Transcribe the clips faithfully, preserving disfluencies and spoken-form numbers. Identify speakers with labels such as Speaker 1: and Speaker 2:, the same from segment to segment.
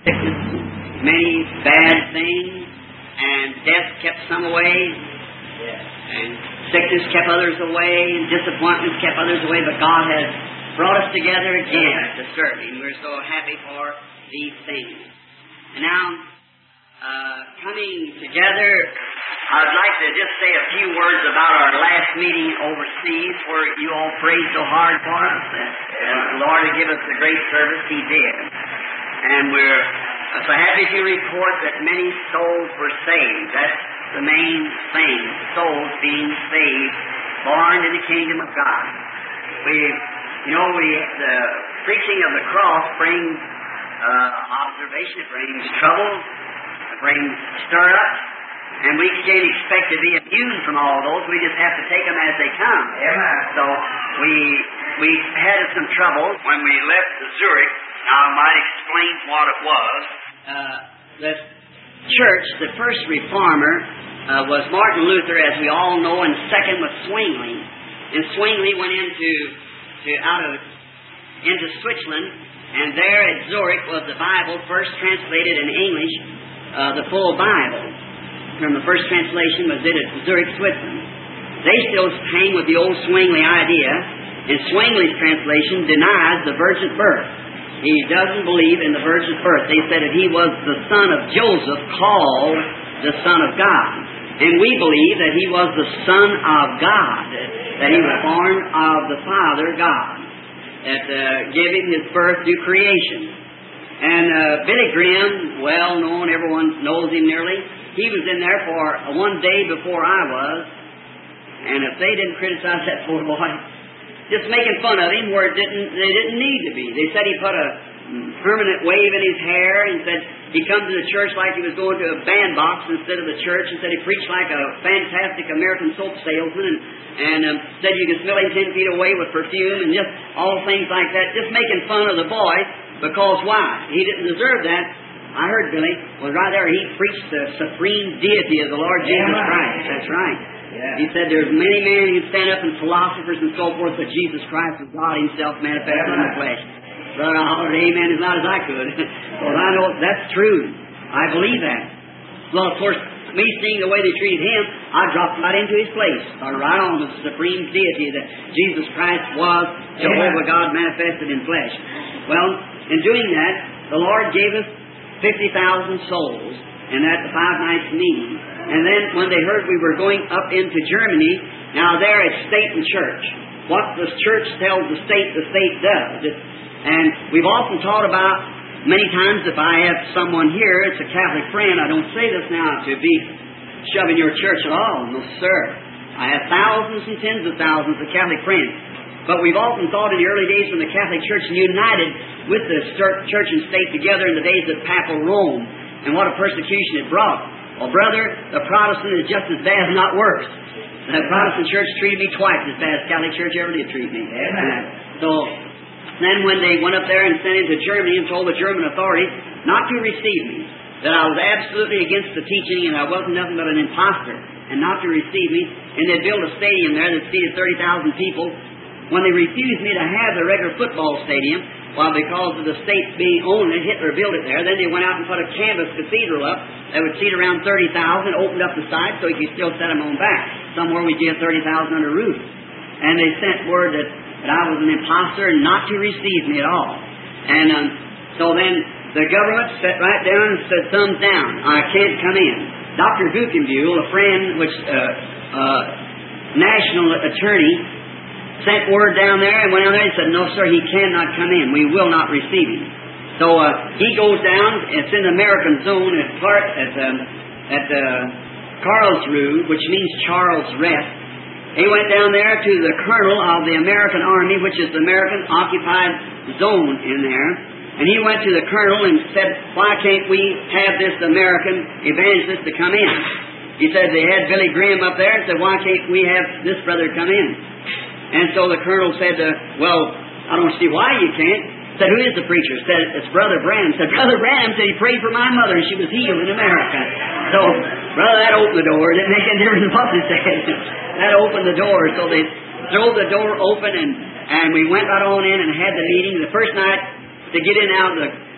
Speaker 1: sickness, many bad things, and death kept some away, and sickness kept others away, and disappointments kept others away, but God has brought us together again to serve Him. We're so happy for these things. And now, uh, coming together, I'd like to just say a few words about our last meeting overseas, where you all prayed so hard for us, and, and the Lord had given us a great service. He did. And we're so happy to report that many souls were saved. That's the main thing, souls being saved, born in the kingdom of God. We, you know, we the preaching of the cross brings uh, observation, it brings trouble, it brings stir-ups, and we can't expect to be immune from all those. We just have to take them as they come. Amen. So we we had some trouble when we left Zurich. Now I might explain what it was. Uh, the church, the first reformer, uh, was Martin Luther, as we all know, and second was Zwingli. And Zwingli went into to out of into Switzerland, and there at Zurich was the Bible first translated in English, uh, the full Bible. From the first translation was it at Zurich, Switzerland. They still hang with the old Zwingli idea, and Zwingli's translation denies the virgin birth. He doesn't believe in the virgin birth. They said that he was the son of Joseph, called the Son of God. And we believe that he was the Son of God, that he was born of the Father God, that uh, gave him his birth through creation. And uh, Billy Graham, well known, everyone knows him nearly, he was in there for one day before I was, and if they didn't criticize that poor boy, just making fun of him where it didn't, they didn't need to be. They said he put a permanent wave in his hair, and said he come to the church like he was going to a bandbox instead of the church, and said he preached like a fantastic American soap salesman, and, and um, said you could smell him ten feet away with perfume, and just all things like that, just making fun of the boy, because why? He didn't deserve that. I heard Billy was right there. He preached the supreme deity of the Lord Jesus yeah, Christ. That's right. Yeah. He said there's many men who stand up and philosophers and so forth, but Jesus Christ was God Himself manifested yeah, in the flesh. Brother, I hollered amen as loud as I could. Well, I know that's true. I believe that. Well, of course, me seeing the way they treated Him, I dropped right into His place. Started right on the supreme deity that Jesus Christ was Jehovah yeah. God manifested in flesh. Well, in doing that, the Lord gave us fifty thousand souls, and at the five nights meeting. And then when they heard we were going up into Germany, now there it's state and church. What the church tells the state, the state does. It, and we've often taught about, many times if I have someone here, it's a Catholic friend, I don't say this now to be shoving your church at all. No, sir. I have thousands and tens of thousands of Catholic friends. But we've often thought in the early days when the Catholic Church united with the church and state together in the days of Papal Rome, and what a persecution it brought. Well, brother, the Protestant is just as bad, if not worse. The Protestant Church treated me twice as bad as Catholic Church ever did treat me. Amen. So then when they went up there and sent into Germany and told the German authorities not to receive me, that I was absolutely against the teaching and I wasn't nothing but an imposter, and not to receive me, and they'd build a stadium there that seated thirty thousand people. When they refused me to have the regular football stadium, well, because of the state being owned it, Hitler built it there. Then they went out and put a canvas cathedral up that would seat around thirty thousand, opened up the side so you could still set them on back. Somewhere we did thirty thousand under roof. And they sent word that, that I was an imposter and not to receive me at all. And um, so then the government sat right down and said, thumbs down, I can't come in. Doctor Guckenbuhl, a friend, which uh, uh, national attorney, sent word down there and went down there and said, no, sir, he cannot come in. We will not receive him. So uh, he goes down. It's in the American zone at, Clark, at, um, at uh, Karlsruhe, which means Charles Rest. He went down there to the colonel of the American Army, which is the American occupied zone in there. And he went to the colonel and said, why can't we have this American evangelist to come in? He said they had Billy Graham up there and said, why can't we have this brother come in? And so the colonel said, uh, well, I don't see why you can't. Said, who is the preacher? Said, it's Brother Branham. Said, Brother Branham said he prayed for my mother and she was healed in America. So, brother, that opened the door. It didn't make any difference what they said. That opened the door. So they drove the door open and, and we went right on in and had the meeting. The first night to get in out of the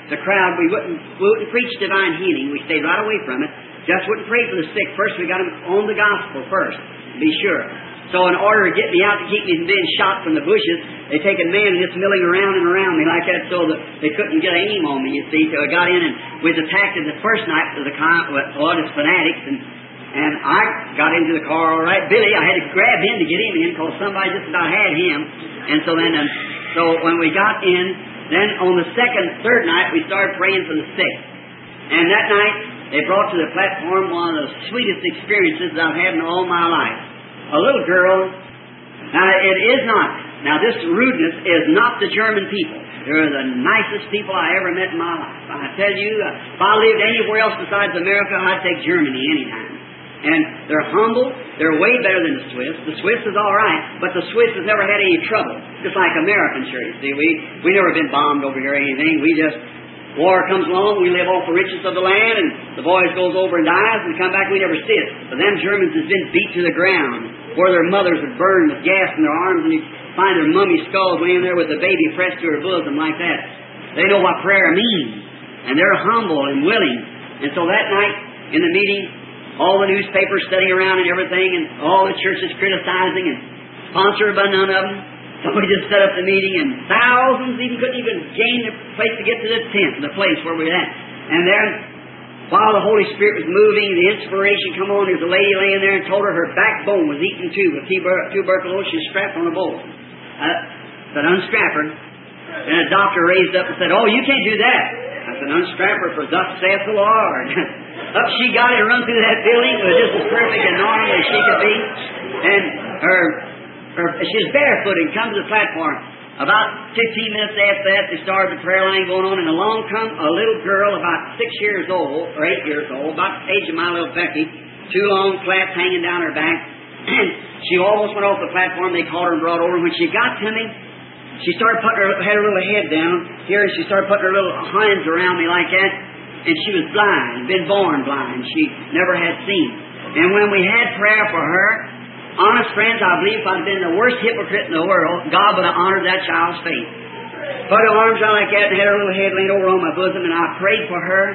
Speaker 1: the crowd, we wouldn't, we wouldn't preach divine healing. We stayed right away from it. Just wouldn't pray for the sick. First, we got them on the gospel first, to be sure. So in order to get me out to keep me from being shot from the bushes, they take a man and just milling around and around me like that so that they couldn't get aim on me, you see. So I got in and we was attacked in the first night with the con- with all his fanatics, and and I got into the car all right. Billy, I had to grab him to get him in because somebody just about had him. And so then, um, so when we got in, then on the second, third night, we started praying for the sick. And that night, they brought to the platform one of the sweetest experiences I've had in all my life. A little girl. Now, it is not. Now, this rudeness is not the German people. They're the nicest people I ever met in my life. I tell you, if I lived anywhere else besides America, I'd take Germany anytime. And they're humble. They're way better than the Swiss. The Swiss is all right, but the Swiss has never had any trouble. Just like Americans here, you see. We we never been bombed over here or anything. We just, war comes along, we live off the riches of the land, and the boys goes over and dies, and come back, we never see it. But them Germans has been beat to the ground, where their mothers are burned with gas in their arms, and you find their mummy skulls laying there with the baby pressed to her bosom like that. They know what prayer means, and they're humble and willing. And so that night, in the meeting, all the newspapers sitting around and everything, and all the churches criticizing, and sponsored by none of them. So we just set up the meeting, and thousands even couldn't even gain the place to get to the tent, the place where we were at. And there, while the Holy Spirit was moving, the inspiration come on, there's a lady laying there and told her her backbone was eaten too with tuber- tuberculosis. She's strapped on a bowl. Uh, said, unstrap her. And a doctor raised up and said, oh, you can't do that. I said, unstrap her, for thus saith the Lord. Up she got it and run through that building. It was just as perfect and normal as she could be. And her, her she was barefoot and come to the platform. About fifteen minutes after that, they started the prayer line going on, and along come a little girl about six years old, or eight years old, about the age of my little Becky, two long plaits hanging down her back. And she almost went off the platform. They called her and brought her over. When she got to me, she started putting her, had her little head down here, and she started putting her little hands around me like that. And she was blind, been born blind. She never had seen. And when we had prayer for her, honest friends, I believe if I'd been the worst hypocrite in the world, God would have honored that child's faith. Put her arms out like that and had her little head laid over on my bosom, and I prayed for her.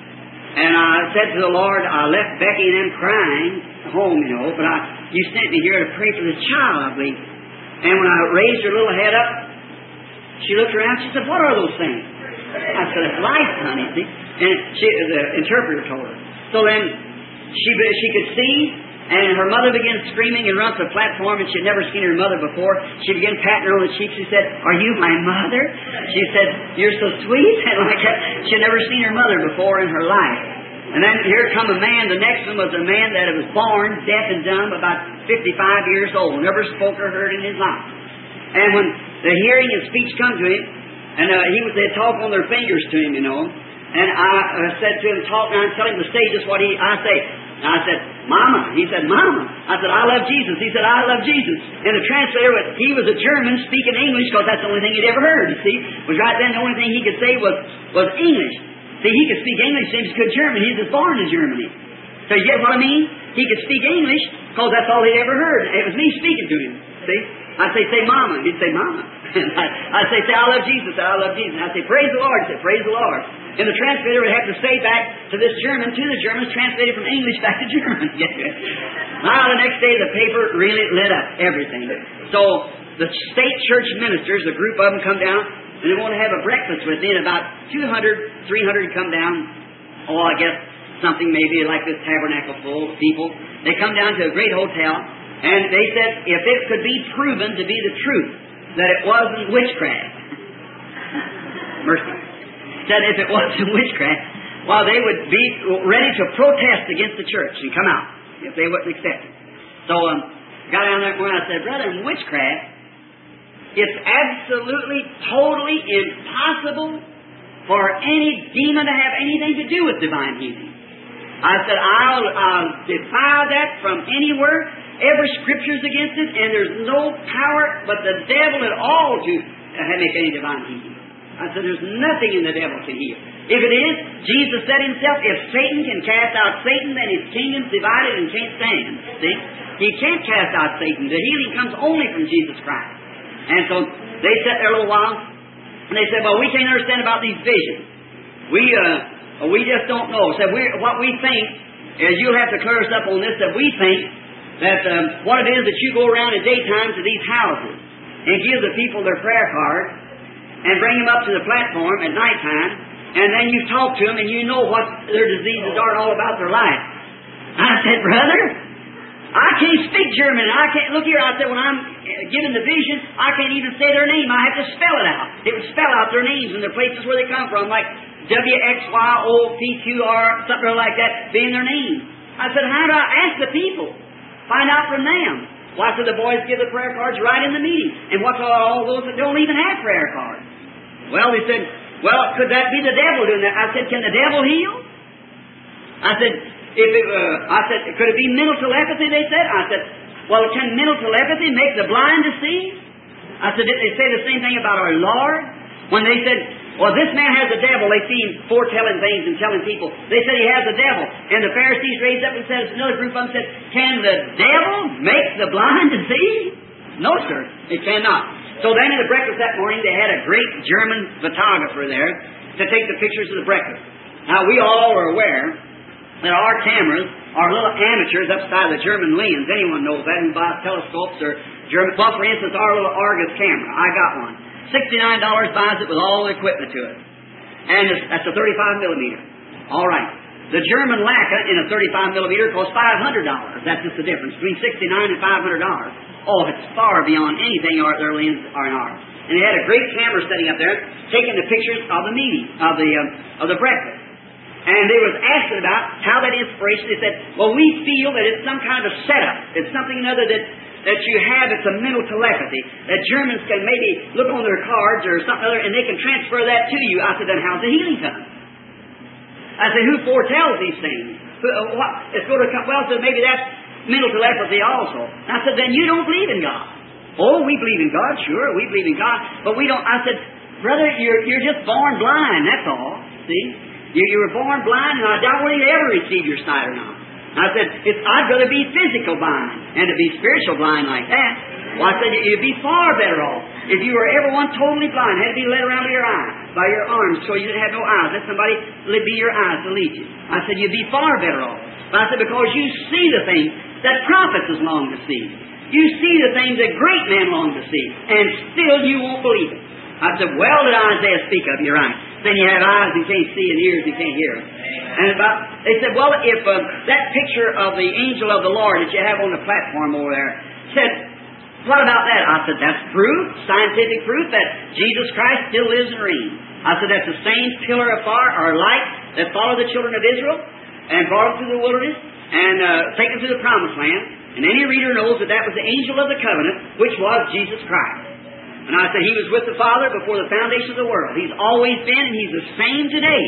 Speaker 1: And I said to the Lord, I left Becky and them crying home, you know, but I, you sent me here to pray for the child, I believe. And when I raised her little head up, she looked around, she said, what are those things? I said, it's life, honey, see? And she, the interpreter told her. So then she she could see, and her mother began screaming and run to the platform, and she had never seen her mother before. She began patting her on the cheek. She said, are you my mother? She said, you're so sweet. And like that. She had never seen her mother before in her life. And then here come a man. The next one was a man that was born deaf and dumb, about fifty-five years old, never spoke or heard in his life. And when the hearing and speech come to him, and uh, he was, they'd talk on their fingers to him, you know. And I uh, said to him, talk now and tell him to say just what he, I say. And I said, Mama. He said, Mama. I said, I love Jesus. He said, I love Jesus. And the translator, he was a German speaking English because that's the only thing he'd ever heard, you see. Was right then the only thing he could say was, was English. See, he could speak English, he was good German. He was born in Germany. So you get what I mean? He could speak English because that's all he'd ever heard. It was me speaking to him, see. I'd say, say Mama. He'd say, Mama. I'd say, say, I love Jesus. I love Jesus. I'd say, praise the Lord. He'd say, praise the Lord. And the translator would have to say back to this German, to the Germans, translated from English back to German. Now, the next day, the paper really lit up everything. So, the state church ministers, a group of them come down, and they want to have a breakfast with me, and about two hundred, three hundred come down. Oh, I guess something maybe like this tabernacle full of people. They come down to a great hotel, and they said if it could be proven to be the truth, that it wasn't witchcraft. Mercy. Said if it wasn't witchcraft, well, they would be ready to protest against the church and come out if they wouldn't accept it. So, um, got down there and I said, brother, in witchcraft, it's absolutely, totally impossible for any demon to have anything to do with divine healing. I said, I'll, I'll defy that from anywhere. Every scripture's against it, and there's no power but the devil at all to uh, make any divine healing. I said, there's nothing in the devil can heal. If it is, Jesus said himself, if Satan can cast out Satan, then his kingdom's divided and can't stand. See? He can't cast out Satan. The healing comes only from Jesus Christ. And so they sat there a little while, and they said, well, we can't understand about these visions. We uh, we just don't know. So we what we think is you'll have to clear us up on this. That we think that um, what it is that you go around in daytime to these houses and give the people their prayer card and bring them up to the platform at nighttime, and then you talk to them and you know what their diseases are and all about their life. I said, brother, I can't speak German. I can't look here. I said, when I'm given the vision, I can't even say their name. I have to spell it out. It would spell out their names and their places where they come from, like W X Y O P Q R, something like that, being their name. I said, how do I ask the people? Find out from them. Why, so the boys give the prayer cards right in the meeting. And what's all those that don't even have prayer cards? Well, they said, well, could that be the devil doing that? I said, can the devil heal? I said, if it, uh, I said, could it be mental telepathy, they said? I said, well, can mental telepathy make the blind to see? I said, did they say the same thing about our Lord? When they said, well, this man has a devil, they see him foretelling things and telling people. They said he has a devil. And the Pharisees raised up and said, another group of them said, can the devil make the blind to see? No, sir, it cannot. So then in the breakfast that morning, they had a great German photographer there to take the pictures of the breakfast. Now, we all are aware that our cameras are little amateurs upside the German lens. Anyone knows that who buys telescopes or German. Well, for instance, our little Argus camera. I got one. sixty-nine dollars buys it with all the equipment to it. And it's, that's a thirty-five millimeter. All right. The German Leica in a thirty-five millimeter costs five hundred dollars. That's just the difference between sixty-nine dollars and five hundred dollars. Oh, it's far beyond anything our, their lenses are in ours. And they had a great camera sitting up there taking the pictures of the meeting, of the, um, of the breakfast. And they was asking about how that inspiration. They said, well, we feel that it's some kind of a setup. It's something another that that you have. It's a mental telepathy. That Germans can maybe look on their cards or something other, and they can transfer that to you. I said, then how's the healing come? I said, who foretells these things? Who, uh, what, it's going to come. Well, so maybe that's mental telepathy also. I said, then you don't believe in God. Oh, we believe in God, sure, we believe in God, but we don't. I said, brother, you're you're just born blind. That's all. See. You, you were born blind, and I doubt whether you ever receive your sight or not. I said, it's, I'd rather be physical blind and to be spiritual blind like that. Well, I said, you'd be far better off if you were ever one totally blind, had to be led around to your eyes, by your arms, so you didn't have no eyes. Let somebody be your eyes to lead you. I said, you'd be far better off. But I said, because you see the things that prophets long to see. You see the things that great men long to see, and still you won't believe it. I said, well, did Isaiah speak of? You're right. Then you have eyes you can't see and ears you can't hear. And about, they said, well, if uh, that picture of the angel of the Lord that you have on the platform over there said, what about that? I said, that's proof, scientific proof that Jesus Christ still lives and reigns. I said, that's the same pillar of fire or light that followed the children of Israel and brought them through the wilderness and uh, taken through the promised land. And any reader knows that that was the angel of the covenant, which was Jesus Christ. And I said, he was with the Father before the foundation of the world. He's always been, and he's the same today.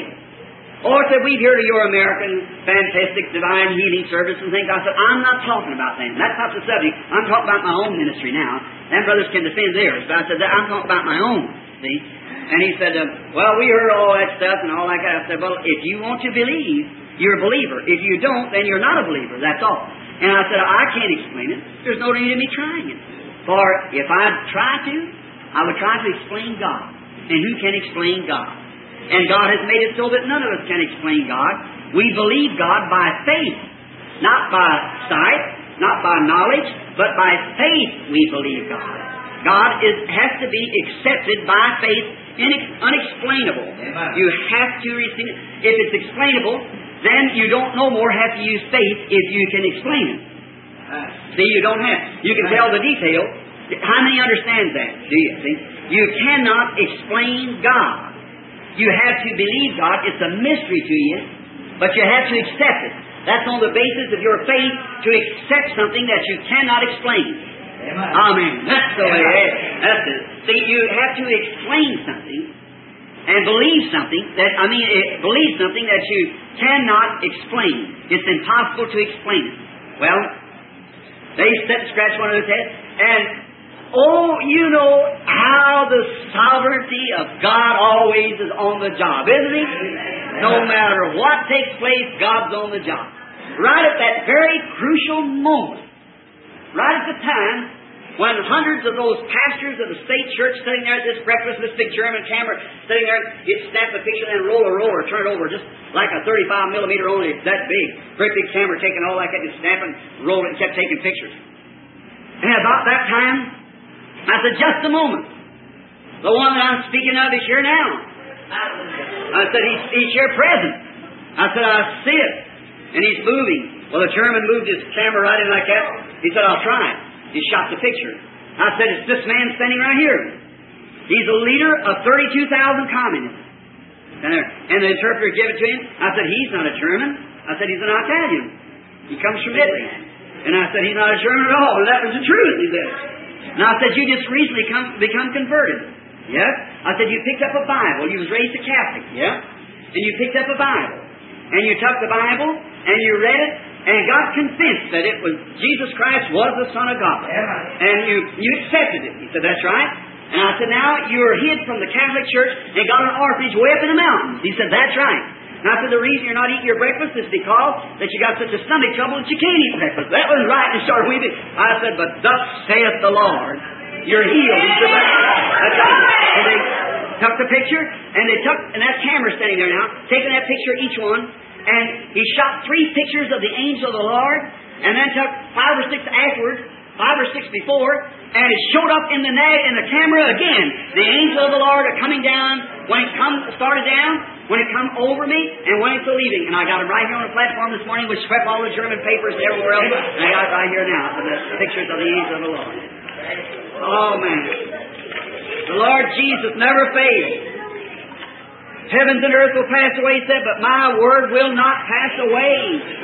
Speaker 1: Or said, we've heard of your American fantastic divine healing service and things. I said, I'm not talking about them. That's not the subject. I'm talking about my own ministry now. Them brothers can defend theirs. But I said, I'm talking about my own. See? And he said, uh, well, we heard all that stuff and all that kind of stuff. I said, well, if you want to believe, you're a believer. If you don't, then you're not a believer. That's all. And I said, I can't explain it. There's no need in me trying it. For if I try to, I would try to explain God. And who can explain God? And God has made it so that none of us can explain God. We believe God by faith. Not by sight, not by knowledge, but by faith we believe God. God is, has to be accepted by faith, inex- unexplainable. Amen. You have to receive it. If it's explainable, then you don't no more have to use faith if you can explain it. Uh, see, you don't have. You can tell the detail. How many understand that? Do you see? You cannot explain God. You have to believe God. It's a mystery to you, but you have to accept it. That's on the basis of your faith to accept something that you cannot explain. Amen. Amen. That's the way it is. That's it. See, you have to explain something and believe something that, I mean, believe something that you cannot explain. It's impossible to explain it. Well, they sit and scratch one another's head, and oh, you know how the sovereignty of God always is on the job, isn't He? No matter what takes place, God's on the job. Right at that very crucial moment, right at the time when hundreds of those pastors of the state church sitting there at this breakfast, this big German camera sitting there, he'd snap the picture and then roll a roller, turn it over just like a thirty-five millimeter only, that big. Great big camera taking all like that and snapping, roll it and kept taking pictures. And about that time, I said, just a moment. The one that I'm speaking of is here now. I said, he's, he's here present. I said, I see it. And he's moving. Well, the German moved his camera right in like that. He said, I'll try it. He shot the picture. I said, it's this man standing right here. He's a leader of thirty-two thousand communists. And, and the interpreter gave it to him. I said, he's not a German. I said, he's an Italian. He comes from Italy. And I said, he's not a German at all. And that was the truth, he said. And I said, you just recently come, become converted. Yeah? I said, you picked up a Bible. You was raised a Catholic. Yeah? And you picked up a Bible. And you took the Bible, and you read it, and got convinced that it was Jesus Christ was the Son of God. And you, you accepted it. He said, that's right. And I said, now you're hid from the Catholic Church and got an orphanage way up in the mountains. He said, that's right. And I said, the reason you're not eating your breakfast is because that you got such a stomach trouble that you can't eat breakfast. That was right. And started weeping. I said, but thus saith the Lord, you're healed. He said, that's right. So they took the picture, and they took, and that camera standing there now, taking that picture each one, and he shot three pictures of the angel of the Lord, and then took five or six afterwards, five or six before, and it showed up in the na- in the camera again. The angel of the Lord are coming down. When it come started down, when it come over me, and when it's leaving. And I got it right here on the platform this morning, which swept all the German papers and everywhere else. And I got it right here now, the pictures of the angel of the Lord. Oh man, the Lord Jesus never fails. Heavens and earth will pass away, he said, but my word will not pass away.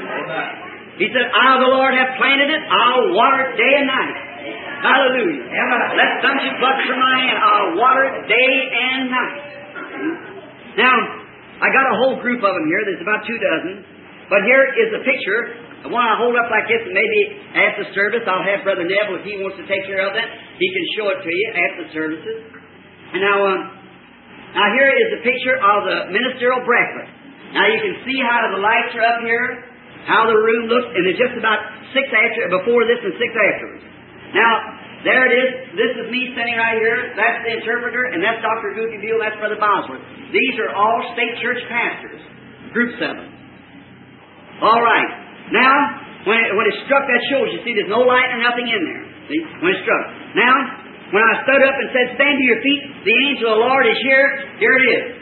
Speaker 1: He said, I, the Lord, have planted it. I'll water it day and night. Hallelujah. Let sunshine floods from my hand. I'll water it day and night. Now, I got a whole group of them here. There's about two dozen. But here is a picture. The one I hold up like this, and maybe after the service, I'll have Brother Neville, if he wants to take care of that, he can show it to you after the services. And now, um, Now here is a picture of the ministerial breakfast. Now you can see how the lights are up here, how the room looks, and there's just about six after before this and six afterwards. Now, there it is. This is me standing right here. That's the interpreter, and that's Doctor Goofy Buell, that's Brother Bosworth. These are all state church pastors. Group seven. All right. Now, when it, when it struck that shows, you see there's no light or nothing in there. See? When it struck. Now, when I stood up and said, stand to your feet, the angel of the Lord is here, here it is.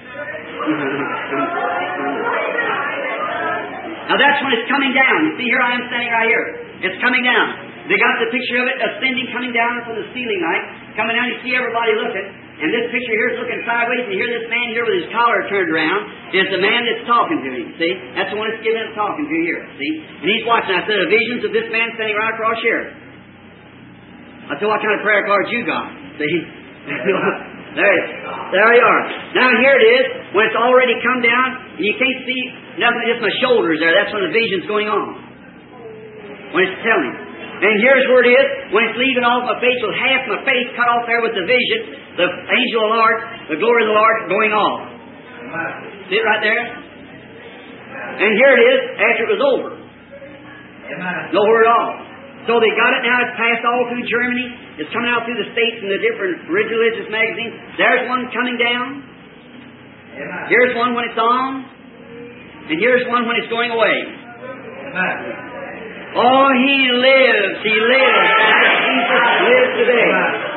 Speaker 1: Now that's when it's coming down. You see, here I am standing right here. It's coming down. They got the picture of it ascending, coming down from the ceiling light. Coming down, you see everybody looking. And this picture here is looking sideways, and here this man here with his collar turned around is the man that's talking to him, see? That's the one that's giving him talking to here, see? And he's watching. I said, the visions of this man standing right across here. I said, what kind of prayer cards you got? See? there, there you are. Now here it is, when it's already come down, and you can't see nothing, just my shoulders there. That's when the vision's going on. When it's telling. And here's where it is, when it's leaving off my face, with half my face cut off there with the vision, the angel of the Lord, the glory of the Lord going off. See it right there? And here it is, after it was over. Nowhere at all. So they got it now, it's passed all through Germany, it's coming out through the States and the different religious magazines. There's one coming down. Here's one when it's on. And here's one when it's going away. Oh, He lives, He lives. Jesus lives today.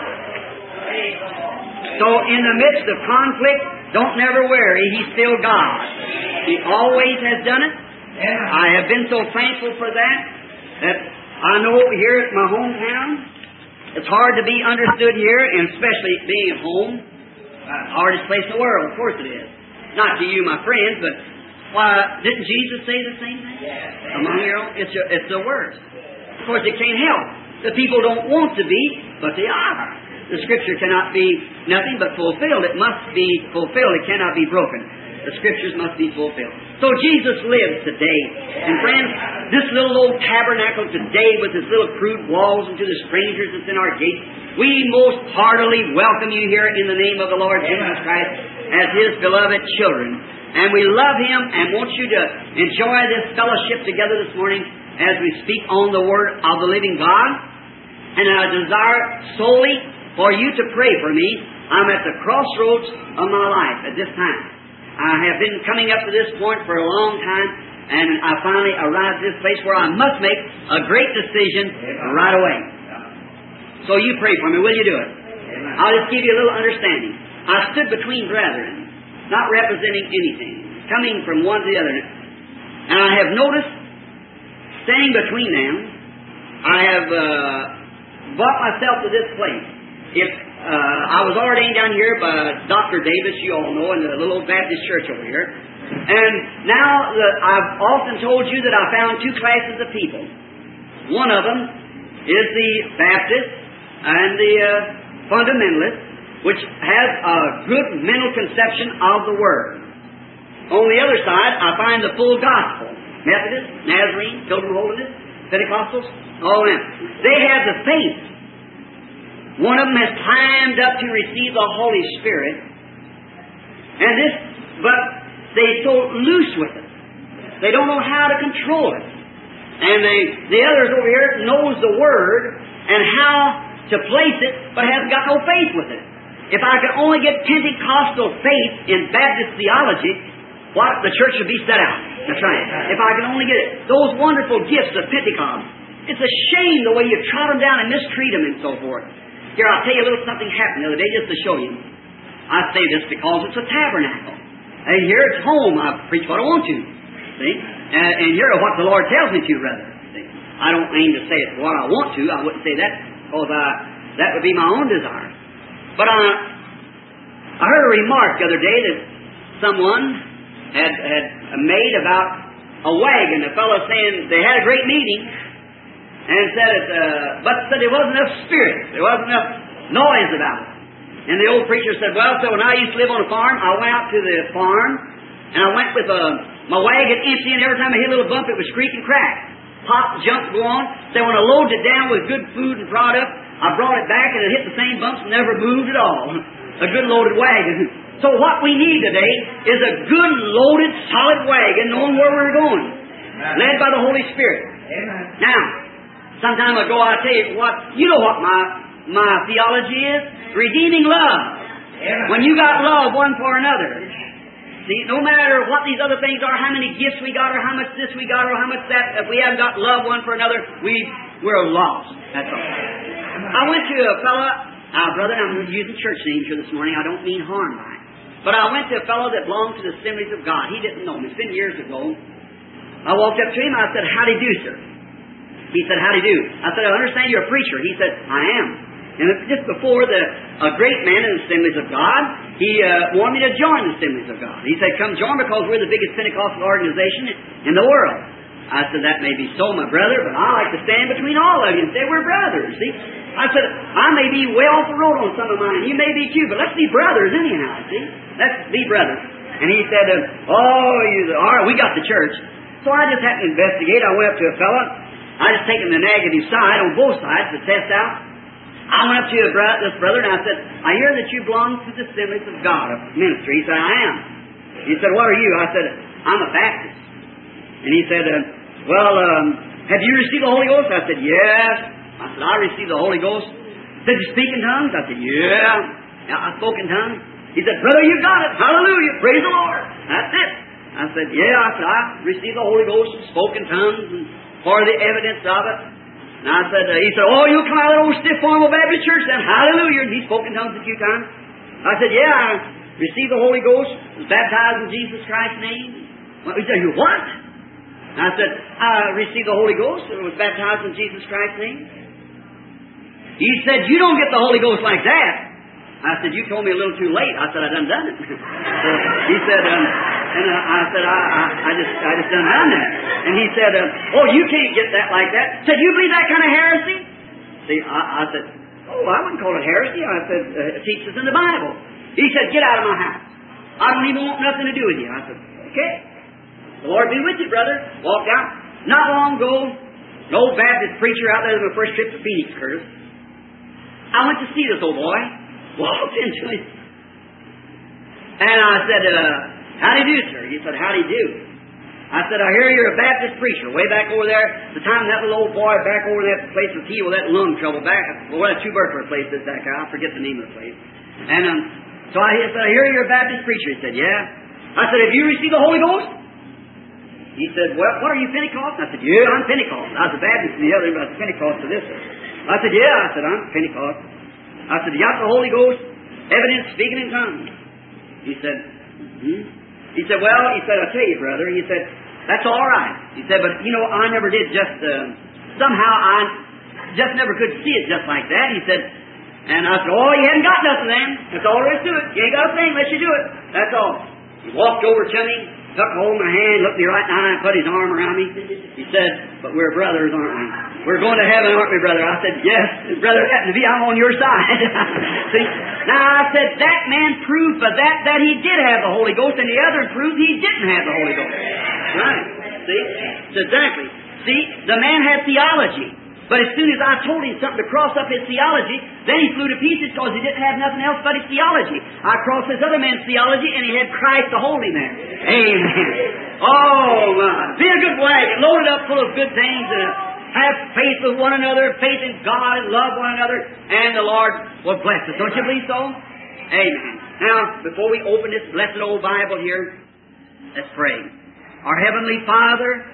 Speaker 1: So in the midst of conflict, don't never worry, He's still God. He always has done it. I have been so thankful for that, that I know here at my hometown, it's hard to be understood here, and especially being at home, the hardest place in the world, of course it is. Not to you, my friends, but why, didn't Jesus say the same thing? Yeah. Among your own? It's, your, it's the worst. Of course, it can't help. The people don't want to be, but they are. The Scripture cannot be nothing but fulfilled. It must be fulfilled. It cannot be broken. The Scriptures must be fulfilled. So Jesus lives today. And friends, this little old tabernacle today with its little crude walls and to the strangers that's in our gates, we most heartily welcome you here in the name of the Lord Jesus Christ as His beloved children. And we love Him and want you to enjoy this fellowship together this morning as we speak on the Word of the living God. and I desire solely for you to pray for me. I'm at the crossroads of my life at this time. I have been coming up to this point for a long time, and I finally arrived at this place where I must make a great decision right away. So you pray for me. Will you do it? I'll just give you a little understanding. I stood between brethren, not representing anything, coming from one to the other. And I have noticed, standing between them, I have uh, brought myself to this place. If uh, I was ordained down here by Doctor Davis, you all know, in the little old Baptist church over here. And now the, I've often told you that I found two classes of people. One of them is the Baptist and the uh, fundamentalist, which has a good mental conception of the Word. On the other side, I find the full gospel. Methodist, Nazarene, Pilgrim Holiness, Pentecostals, all of them. They have the faith. One of them has climbed up to receive the Holy Spirit. And this, but they're so loose with it. They don't know how to control it. And they, the others over here knows the Word and how to place it, but hasn't got no faith with it. If I could only get Pentecostal faith in Baptist theology, what the church should be set out. That's right. If I could only get it. Those wonderful gifts of Pentecost. It's a shame the way you trot them down and mistreat them and so forth. Here, I'll tell you a little something happened the other day just to show you. I say this because it's a tabernacle. And here it's home. I preach what I want to. See? And, and here what the Lord tells me to, rather. See? I don't aim to say it what I want to. I wouldn't say that because I, that would be my own desire. But I, I heard a remark the other day that someone had, had made about a wagon. A fellow saying they had a great meeting and said it, uh, but said there wasn't enough spirit. There wasn't enough noise about it. And the old preacher said, well, so when I used to live on a farm, I went out to the farm and I went with a, my wagon empty, and every time I hit a little bump, it would squeak and crack. Pop, jump, go on. So when I loaded it down with good food and product, I brought it back and it hit the same bumps and never moved at all. A good loaded wagon. So what we need today is a good loaded, solid wagon knowing where we're going. Amen. Led by the Holy Spirit. Amen. Now, some time ago I tell you what, you know what my, my theology is? Redeeming love. Amen. When you got love one for another. See, no matter what these other things are, how many gifts we got, or how much this we got, or how much that, if we haven't got love one for another, we, we're lost. That's all. I went to a fellow, uh, brother, I'm using church names here this morning. I don't mean harm by it. But I went to a fellow that belonged to the Assemblies of God. He didn't know me. It's been years ago. I walked up to him. I said, howdy do, sir. He said, howdy do. I said, I understand you're a preacher. He said, I am. And just before the a great man in the Assemblies of God, he uh, wanted me to join the Assemblies of God. He said, come join because we're the biggest Pentecostal organization in the world. I said, that may be so, my brother, but I like to stand between all of you and say we're brothers. See? I said, I may be way off the road on some of mine. You may be too, but let's be brothers anyhow. See? Let's be brothers. And he said, uh, oh, you, all right, we got the church. So I just happened to investigate. I went up to a fella. I just taken the negative side on both sides to test out. I went up to a bro- this brother and I said, I hear that you belong to the Assemblies of God, a ministry. He said, I am. He said, what are you? I said, I'm a Baptist. And he said, uh, well, um, have you received the Holy Ghost? I said, yes. I said, I received the Holy Ghost. Did you speak in tongues? I said, yeah. yeah I spoke in tongues. He said, brother, you got it. Hallelujah. Praise the Lord. That's it. I said, yeah. I said, I received the Holy Ghost, spoke in tongues, and for the evidence of it. And I said, uh, he said, oh, you come out of that old stiff formal Baptist church then. Hallelujah. And he spoke in tongues a few times. I said, yeah, I received the Holy Ghost, was baptized in Jesus Christ's name. Well, he said, you what? And I said, I received the Holy Ghost and was baptized in Jesus Christ's name. He said, you don't get the Holy Ghost like that. I said, you told me a little too late. I said, I done done it. So he said, um, and uh, I said, I, I, I just I just done done that. And he said, uh, oh, you can't get that like that. Said, you believe that kind of heresy? See, I, I said, oh, I wouldn't call it heresy. I said, uh, it teaches in the Bible. He said, get out of my house. I don't even want nothing to do with you. I said, okay. The Lord be with you, brother. Walked out. Not long ago, an old Baptist preacher out there on my first trip to Phoenix, Curtis. I went to see this old boy. Walked into him. And I said, uh, how do you do, sir? He said, how do you do? I said, I hear you're a Baptist preacher. Way back over there, the time that little old boy back over that place was healed with that lung trouble back, well, that tubercular place is that guy. I forget the name of the place. And um, so I said, I hear you're a Baptist preacher. He said, yeah. I said, have you received the Holy Ghost? He said, well, what are you, Pentecost? I said, yeah, I'm Pentecost. I was a Baptist in the other, but I was Pentecost to this one. I said, yeah. I said, I'm Pentecost. I said, you got the Holy Ghost? Evidence speaking in tongues. He said, hmm? He said, well, he said, I'll tell you, brother. He said, that's all right. He said, but, you know, I never did just, uh, somehow I just never could see it just like that. He said, and I said, oh, you hadn't got nothing then. That's all there is to it. You ain't got a thing unless you do it. That's all. He walked over to me, took hold of my hand, looked me right in the eye, and put his arm around me. He said, but we're brothers, aren't we? We're going to heaven, aren't we, brother? I said, yes, brother, happen to be, I'm on your side. See? Now, I said, that man proved by that that he did have the Holy Ghost, and the other proved he didn't have the Holy Ghost. Right. See? So exactly. See, the man had theology. But as soon as I told him something to cross up his theology, then he flew to pieces because he didn't have nothing else but his theology. I crossed this other man's theology, and he had Christ to hold him there. Amen. Oh, my. Be a good wagon, loaded up full of good things, and have faith with one another, faith in God, and love one another, and the Lord will bless us. Don't you believe so? Amen. Now, before we open this blessed old Bible here, let's pray. Our Heavenly Father,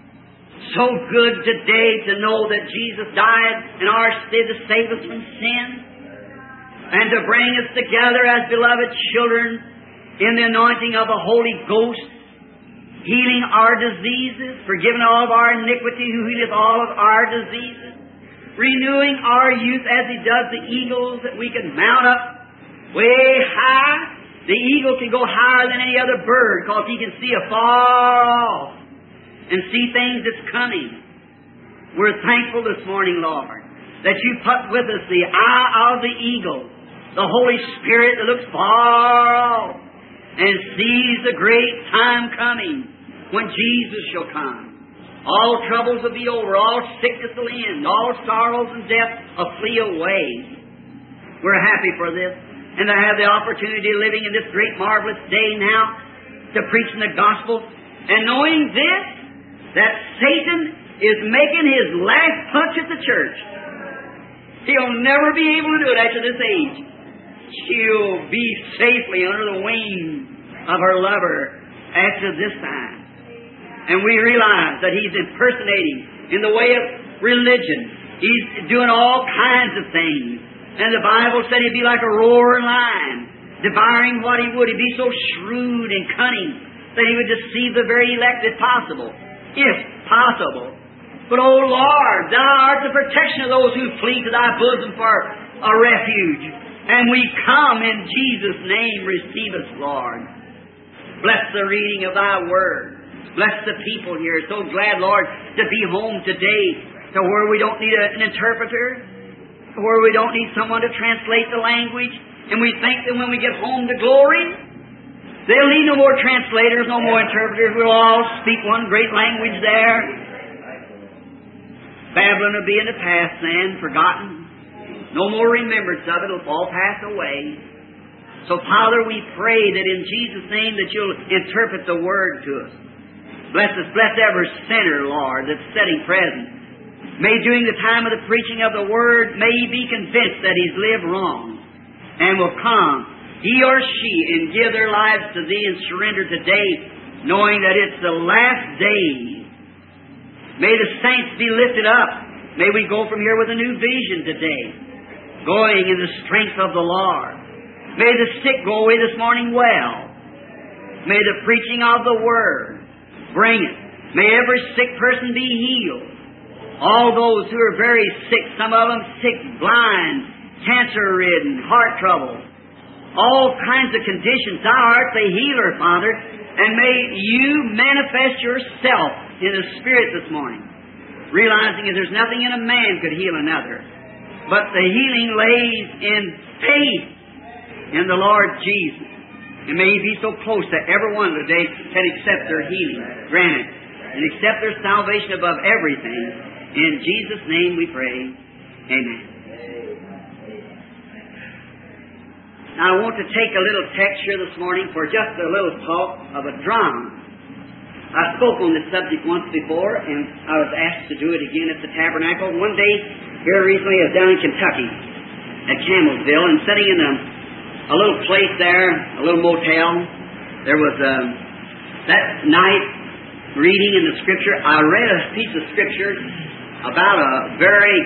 Speaker 1: so good today to know that Jesus died in our stead to save us from sin and to bring us together as beloved children in the anointing of the Holy Ghost, healing our diseases, forgiving all of our iniquity, who healeth all of our diseases, renewing our youth as He does the eagles, that we can mount up way high. The eagle can go higher than any other bird because he can see afar off and see things that's coming. We're thankful this morning, Lord, that you put with us the eye of the eagle, the Holy Spirit that looks far off and sees the great time coming when Jesus shall come. All troubles will be over, all sickness will end, all sorrows and death will flee away. We're happy for this, and to have the opportunity of living in this great marvelous day now to preach the gospel, and knowing this, that Satan is making his last punch at the church. He'll never be able to do it after this age. She'll be safely under the wing of her lover after this time. And we realize that he's impersonating in the way of religion. He's doing all kinds of things. And the Bible said he'd be like a roaring lion, devouring what he would. He'd be so shrewd and cunning that he would deceive the very elect if possible. If possible. But, oh Lord, Thou art the protection of those who flee to Thy bosom for a refuge. And we come in Jesus' name. Receive us, Lord. Bless the reading of Thy Word. Bless the people here. So glad, Lord, to be home today, to where we don't need a, an interpreter, where we don't need someone to translate the language. And we think that when we get home to glory, they'll need no more translators, no more interpreters. We'll all speak one great language there. Babylon will be in the past then, forgotten. No more remembrance of it. It'll all pass away. So, Father, we pray that in Jesus' name that You'll interpret the Word to us. Bless us. Bless every sinner, Lord, that's sitting present. May during the time of the preaching of the Word, may he be convinced that he's lived wrong and will come, he or she, and give their lives to Thee and surrender today, knowing that it's the last days. May the saints be lifted up. May we go from here with a new vision today, going in the strength of the Lord. May the sick go away this morning well. May the preaching of the Word bring it. May every sick person be healed. All those who are very sick, some of them sick, blind, cancer-ridden, heart trouble, all kinds of conditions. Thou art the healer, Father, and may You manifest Yourself in the Spirit this morning, realizing that there's nothing in a man could heal another, but the healing lays in faith in the Lord Jesus. And may He be so close that everyone today can accept their healing, granted, and accept their salvation above everything. In Jesus' name we pray. Amen. Now I want to take a little text here this morning for just a little talk of a drama. I spoke on this subject once before, and I was asked to do it again at the Tabernacle. One day, here recently, I was down in Kentucky, at Campbellsville, and sitting in a, a little place there, a little motel. There was a, that night, reading in the Scripture, I read a piece of Scripture about a very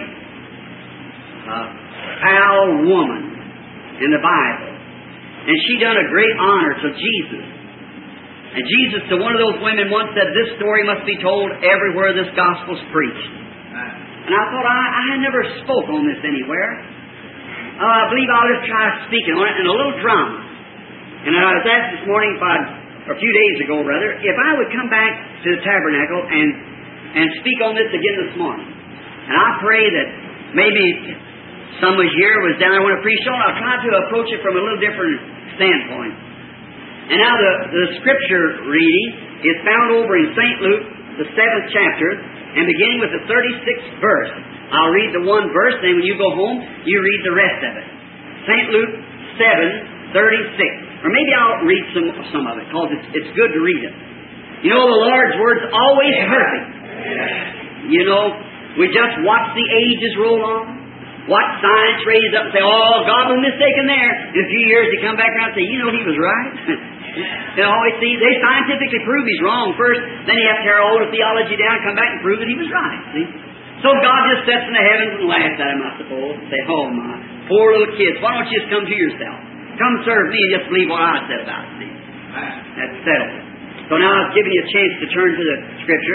Speaker 1: uh, foul woman in the Bible. And she done a great honor to Jesus. And Jesus, to one of those women, once said, this story must be told everywhere this gospel's preached. And I thought, I, I had never spoke on this anywhere. Uh, I believe I'll just try speaking on it in a little drama. And I was asked this morning, if I'd, or a few days ago rather, if I would come back to the Tabernacle and, and speak on this again this morning. And I pray that maybe some was here, was down there when I preached on. I'll try to approach it from a little different standpoint. And now the, the Scripture reading is found over in Saint Luke, the seventh chapter, and beginning with the thirty-sixth verse. I'll read the one verse, then when you go home, you read the rest of it. Saint Luke seven, thirty-six. Or maybe I'll read some, some of it, because it's, it's good to read it. You know, the Lord's Word's always perfect. You know, we just watch the ages roll on. Watch science raise up and say, oh, God was mistaken there. In a few years, he come back around and say, you know, he was right. You know, always see, they scientifically prove he's wrong first, then you have to tear all the theology down and come back and prove that he was right. See? So God just sits in the heavens and laughs at him, I suppose, and say, oh, my poor little kids, why don't you just come to yourself? Come serve me and just believe what I said about it. See? That's settled. So now I've given you a chance to turn to the Scripture.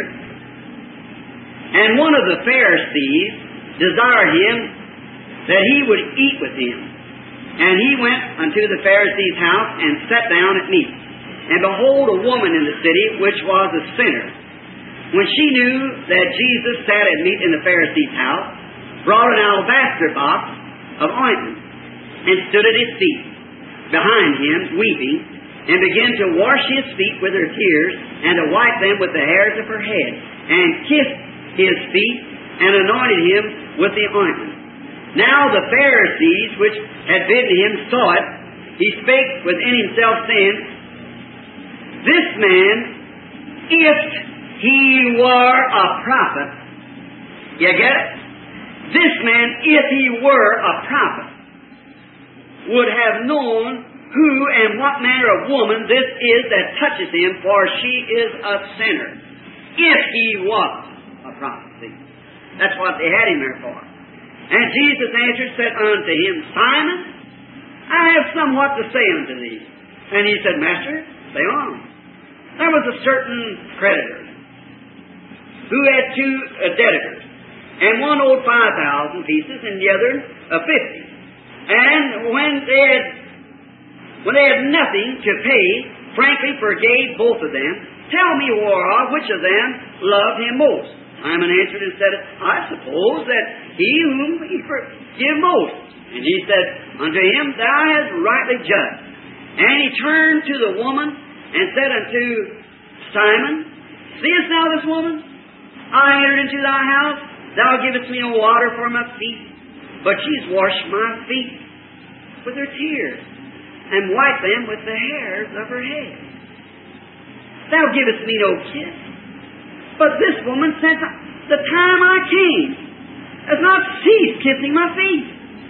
Speaker 1: And one of the Pharisees desired him that he would eat with him. And he went unto the Pharisee's house and sat down at meat. And behold, a woman in the city, which was a sinner, when she knew that Jesus sat at meat in the Pharisee's house, brought an alabaster box of ointment, and stood at his feet, behind him, weeping, and began to wash his feet with her tears, and to wipe them with the hairs of her head, and kissed his feet, and anointed him with the ointment. Now the Pharisees, which had bidden him, saw it. He spake within himself, saying, this man, if he were a prophet, you get it? This man, if he were a prophet, would have known who and what manner of woman this is that touches him, for she is a sinner. If he was a prophet. See? That's what they had him there for. And Jesus answered, said unto him, Simon, I have somewhat to say unto thee. And he said, Master, say on. There was a certain creditor who had two uh, debtors, and one owed five thousand pieces, and the other uh, fifty. And when they had when they had nothing to pay, frankly forgave both of them. Tell me, whereof which of them loved him most? Simon answered and said, I suppose that he whom he forgive most. And he said unto him, Thou hast rightly judged. And he turned to the woman and said unto Simon, Seest thou this woman? I entered into thy house. Thou givest me no water for my feet, but she's washed my feet with her tears, and wiped them with the hairs of her head. Thou givest me no kiss, but this woman, since the time I came, has not ceased kissing my feet.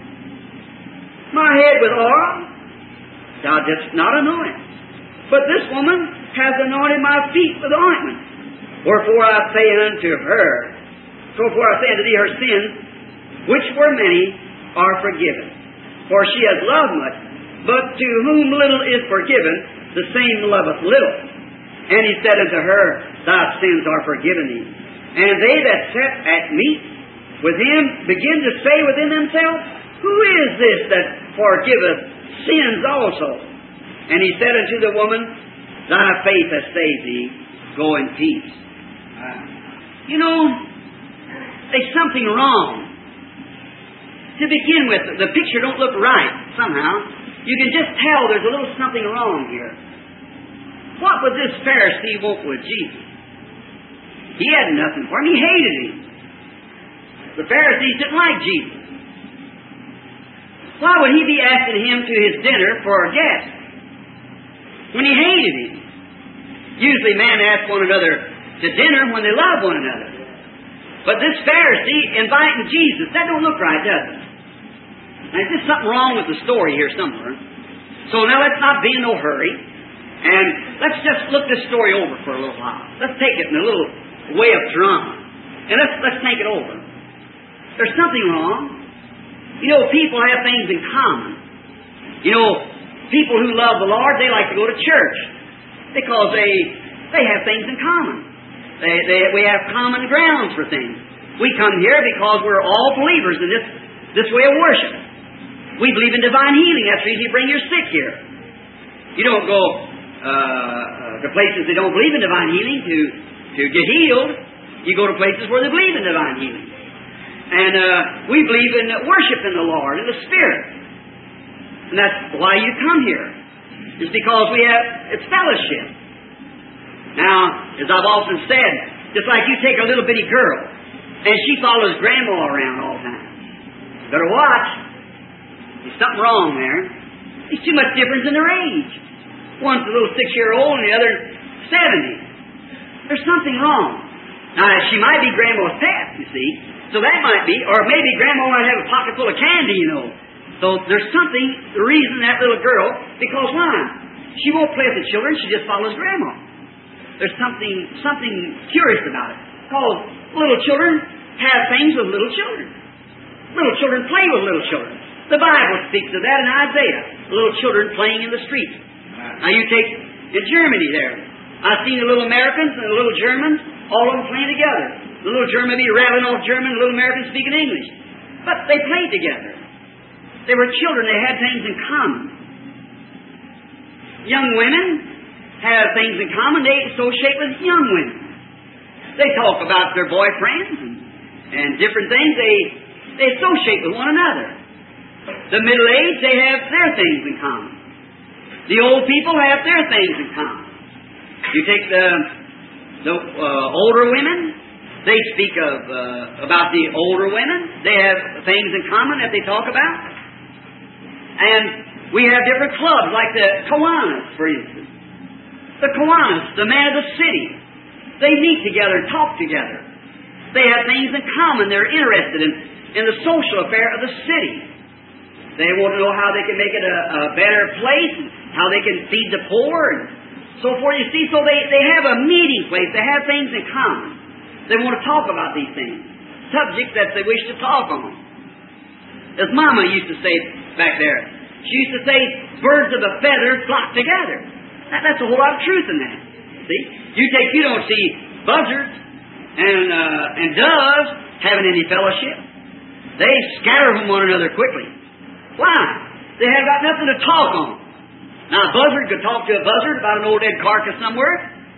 Speaker 1: My head with oil thou didst not anoint, but this woman has anointed my feet with ointment. Wherefore I say unto her, Wherefore I say unto thee, her sins, which were many, are forgiven. For she has loved much, but to whom little is forgiven, the same loveth little. And he said unto her, Thy sins are forgiven thee. And they that sat at meat with him begin to say within themselves, Who is this that forgiveth sins also? And he said unto the woman, Thy faith hath saved thee. Go in peace. You know, there's something wrong. To begin with, the picture don't look right somehow. You can just tell there's a little something wrong here. What would this Pharisee want with Jesus? He had nothing for him. He hated him. The Pharisees didn't like Jesus. Why would he be asking him to his dinner for a guest when he hated him? Usually men ask one another to dinner when they love one another. But this Pharisee inviting Jesus, that don't look right, does it? Now, there's just something wrong with the story here somewhere. So now let's not be in no hurry. And let's just look this story over for a little while. Let's take it in a little way of drama. And let's, let's think it over. There's something wrong. You know, people have things in common. You know, people who love the Lord, they like to go to church because they they have things in common. They, they, we have common grounds for things. We come here because we're all believers in this, this way of worship. We believe in divine healing. That's the reason you bring your sick here. You don't go uh, to places that don't believe in divine healing to, to get healed. You go to places where they believe in divine healing. And uh, we believe in worshiping the Lord in the Spirit. And that's why you come here. It's because we have, it's fellowship. Now, as I've often said, just like you take a little bitty girl, and she follows Grandma around all the time. Better watch. There's something wrong there. There's too much difference in their age. One's a little six-year-old and the other seventy. There's something wrong. Now, she might be Grandma's pet, you see. So that might be, or maybe Grandma might have a pocket full of candy, you know. So there's something, the reason that little girl, because why? She won't play with the children, she just follows Grandma. There's something something curious about it. Because little children have things with little children. Little children play with little children. The Bible speaks of that in Isaiah. Little children playing in the streets. Now you take in Germany there. I've seen the little Americans and the little Germans, all of them playing together. The little German may be rattling off German, the little Americans speaking English. But they played together. They were children, they had things in common. Young women have things in common, they associate with young women. They talk about their boyfriends and, and different things, they, they associate with one another. The middle-aged, they have their things in common. The old people have their things in common. You take the, the uh, older women, they speak of uh, about the older women. They have things in common that they talk about. And we have different clubs, like the Kiwanis, for instance. The Kiwanis, the man of the city, they meet together, talk together. They have things in common. They're interested in, in the social affair of the city. They want to know how they can make it a, a better place, and how they can feed the poor, and so forth. You see, so they, they have a meeting place. They have things in common. They want to talk about these things, subjects that they wish to talk on. As Mama used to say back there, she used to say, birds of a feather flock together. That, that's a whole lot of truth in that. See, you take, you don't see buzzards and uh, and doves having any fellowship. They scatter from one another quickly. Why? They have got nothing to talk on. Now, a buzzard could talk to a buzzard about an old dead carcass somewhere,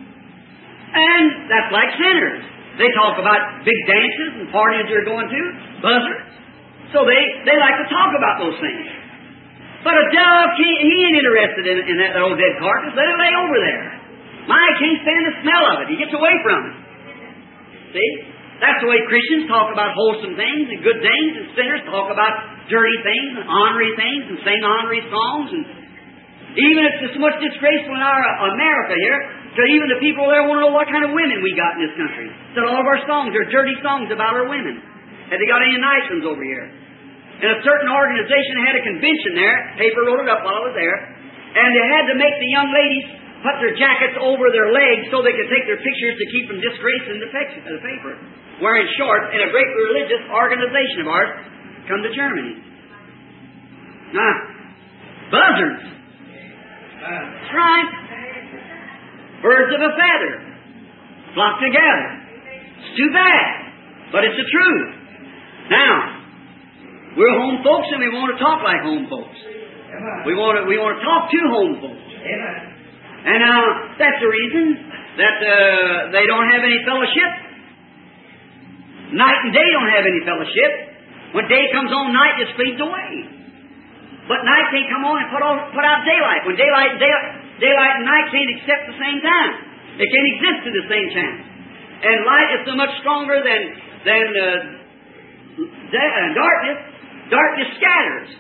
Speaker 1: and that's like sinners. They talk about big dances and parties they're going to, buzzards. So they, they like to talk about those things. But a dove, he, he ain't interested in, in that old dead carcass. Let it lay over there. My, he can't stand the smell of it. He gets away from it. See? That's the way Christians talk about wholesome things and good things, and sinners talk about dirty things and ornery things and sing ornery songs. And even it's so much disgraceful in our America here, that even the people there want to know what kind of women we got in this country. That all of our songs are dirty songs about our women. Have they got any nice ones over here? And a certain organization had a convention there. Paper wrote it up while I was there. And they had to make the young ladies put their jackets over their legs so they could take their pictures to keep from disgracing the paper. Wearing shorts, and a great religious organization of ours come to Germany. Now, buzzards. That's right. Birds of a feather flock together. It's too bad, but it's the truth. Now, we're home folks, and we want to talk like home folks. We want to we want to talk to home folks. And uh, that's the reason that uh, they don't have any fellowship. Night and day don't have any fellowship. When day comes on, night just flees away. But night can't come on and put, on, put out daylight. When daylight and day, daylight and night can't accept the same time. They can't exist at the same time. And light is so much stronger than than uh, uh, darkness. Darkness scatters.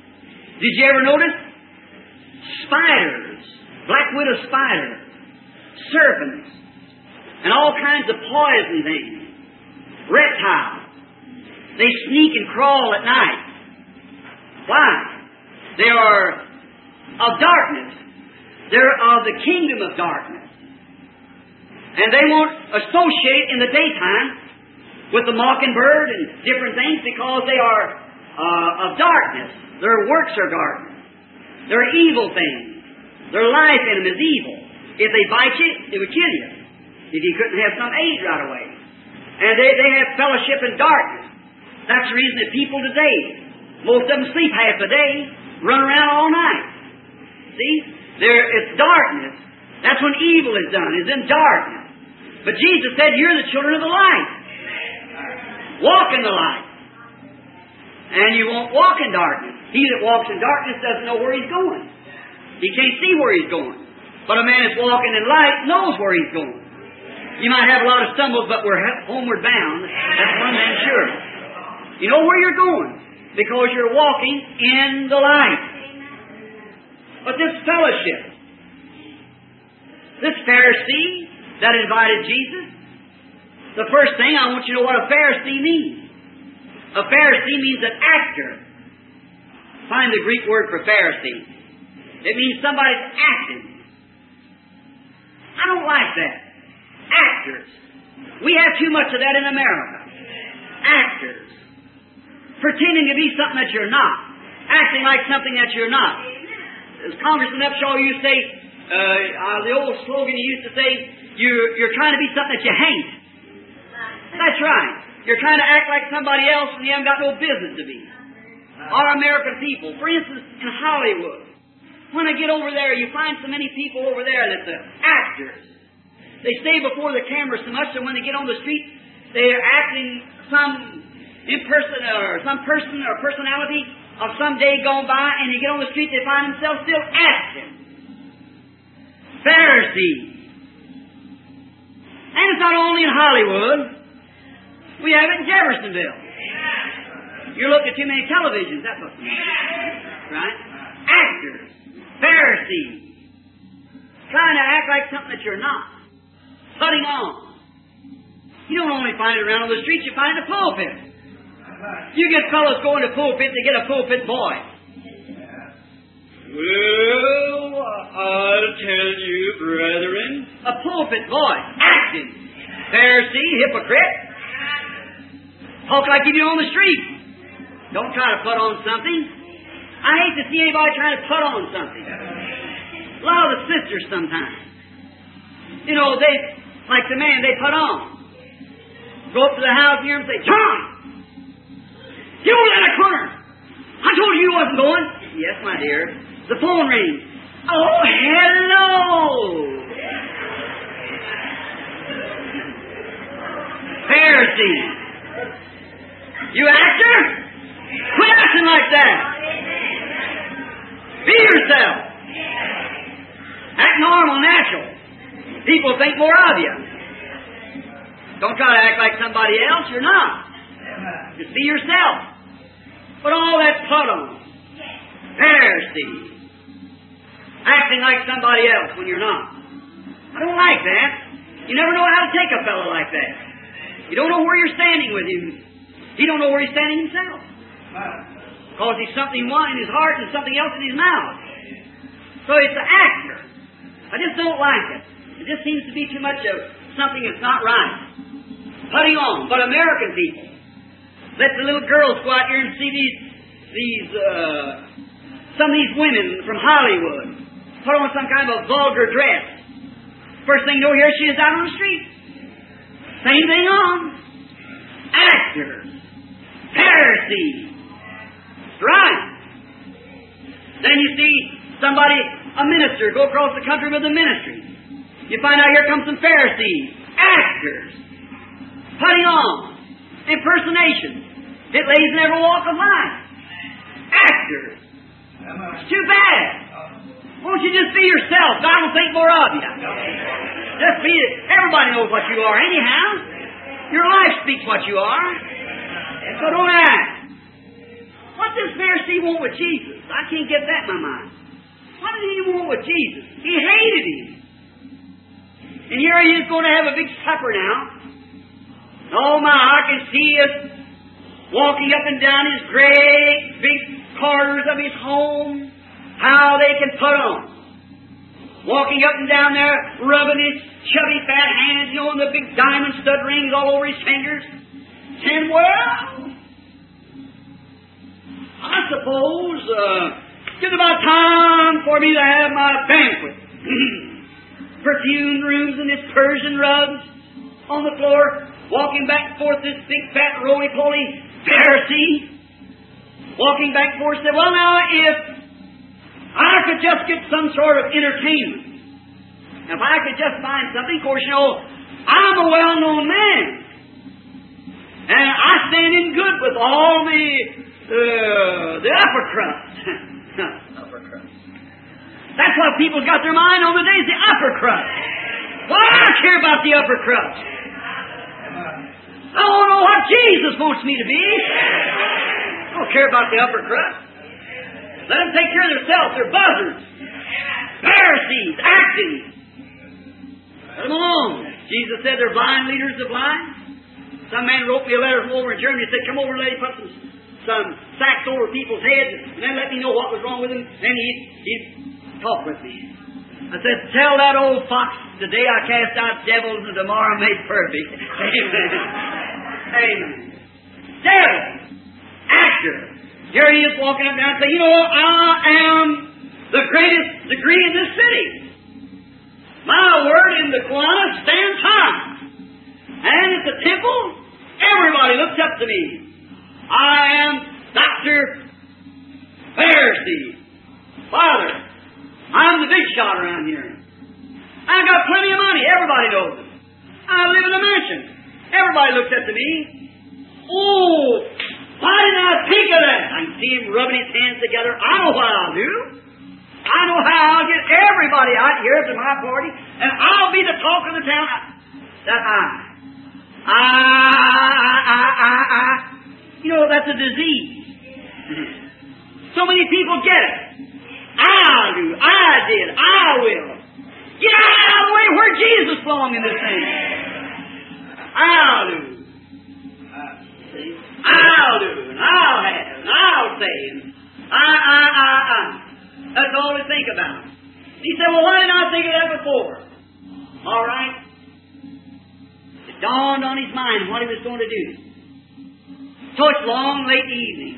Speaker 1: Did you ever notice? Spiders, black widow spider, serpents, and all kinds of poison things, reptiles. They sneak and crawl at night. Why? They are of darkness. They're of the kingdom of darkness. And they won't associate in the daytime with the mockingbird and different things because they are uh, of darkness. Their works are darkness. They're evil things. Their life in them is evil. If they bite you, it would kill you. If you couldn't have some aid right away. And they, they have fellowship in darkness. That's the reason that people today, most of them sleep half the day, run around all night. See? There, it's darkness. That's when evil is done, is in darkness. But Jesus said, you're the children of the light. Walk in the light. And you won't walk in darkness. He that walks in darkness doesn't know where he's going. He can't see where he's going. But a man that's walking in light knows where he's going. You might have a lot of stumbles, but we're homeward bound. That's one thing sure. You know where you're going because you're walking in the light. But this fellowship, this Pharisee that invited Jesus, the first thing I want you to know what a Pharisee means. A Pharisee means an actor. Find the Greek word for Pharisee. It means somebody's acting. I don't like that. Actors. We have too much of that in America. Actors. Pretending to be something that you're not. Acting like something that you're not. As Congressman Upshaw used to say, uh, uh, the old slogan he used to say, you're, you're trying to be something that you hate. That's right. You're trying to act like somebody else when you haven't got no business to be. Our American people, for instance, in Hollywood, when I get over there, you find so many people over there that the actors. They stay before the camera so much that when they get on the street, they're acting some imperson or some person or personality of some day gone by, and you get on the street, they find themselves still acting. Pharisees. And it's not only in Hollywood. We have it in Jeffersonville. You're looking at too many televisions, that's what it is. Right? Actors. Pharisees. Trying to act like something that you're not. Putting on. You don't only find it around on the streets, you find it in the pulpit. You get fellows going to pulpit, they get a pulpit boy. Well, I'll tell you, brethren. A pulpit boy, acting. Pharisee, hypocrite. Talk like you do on the street. Don't try to put on something. I hate to see anybody trying to put on something. A lot of the sisters sometimes. You know, they, like the man, they put on. Go up to the house here and say, John! Get over there in the corner! I told you you wasn't going. Yes, my dear. The phone rings. Oh, hello! Pharisee. You actor? Quit acting like that. Be yourself. Act normal, natural. People think more of you. Don't try to act like somebody else. You're not. Just be yourself. Put all that put on. Pharisee. Acting like somebody else when you're not. I don't like that. You never know how to take a fellow like that. You don't know where you're standing with him. He don't know where he's standing himself. Because he's something one in his heart and something else in his mouth. So it's an actor. I just don't like it. It just seems to be too much of something that's not right. Putting on. But American people, let the little girls go out here and see these, these, uh, some of these women from Hollywood put on some kind of a vulgar dress. First thing you know, here she is out on the street. Same thing on. Actors. Pharisees. Right. Then you see somebody, a minister, go across the country with a ministry. You find out here comes some Pharisees. Actors. Putting on. Impersonations. It lays in every walk of life. Actors. It's too bad. Won't you just be yourself? God will think more of you. Just be it. Everybody knows what you are anyhow. Your life speaks what you are. So don't act. What does Pharisee want with Jesus? I can't get that in my mind. What did he want with Jesus? He hated him. And here he is going to have a big supper now. Oh my, I can see us walking up and down his great big corridors of his home. How they can put on. Walking up and down there, rubbing his chubby fat hands, you know, and the big diamond stud rings all over his fingers. Saying, well, I suppose uh, it's about time for me to have my banquet. Perfumed rooms and this Persian rugs on the floor, walking back and forth this big fat roly-poly Pharisee, walking back and forth, said, well now, if I could just get some sort of entertainment, if I could just find something, of course, you know, I'm a well-known man, and I stand in good with all the, uh, the upper crust. Upper crust. That's what people got their mind on today, is the upper crust. Well, I don't care about the upper crust. I want to know what Jesus wants me to be. I don't care about the upper crust. Let them take care of themselves. They're buzzards. Pharisees, acting. Let them alone. Jesus said they're blind leaders of blind. Some man wrote me a letter from over in Germany and said, come over and let him put some, some sacks over people's heads and then let me know what was wrong with them. Then he'd, he'd talk with me. I said, tell that old fox, today I cast out devils and tomorrow I'm made perfect. Amen. Amen. Devil. Actor. Here he is walking up and down and saying, you know, I am the greatest degree in this city. My word in the Kiwanis stands high. And at the temple, everybody looks up to me. I am Doctor Pharisee. Father, I'm the big shot around here. I've got plenty of money. Everybody knows it. I live in a mansion. Everybody looks up to me. Oh, why didn't I think of that? I can see him rubbing his hands together. I know what I'll do. I know how I'll get everybody out here to my party, and I'll be the talk of the town. That I. I, I, I, I. You know, that's a disease. So many people get it. I'll do. I did. I will. Get out of the way where Jesus belongs in this thing. I'll do. See? I'll do. And I'll have. And I'll say. And I, I, I, I. That's all we think about. He said, well, why didn't I think of that before? All right. It dawned on his mind what he was going to do. So it's long, late evening.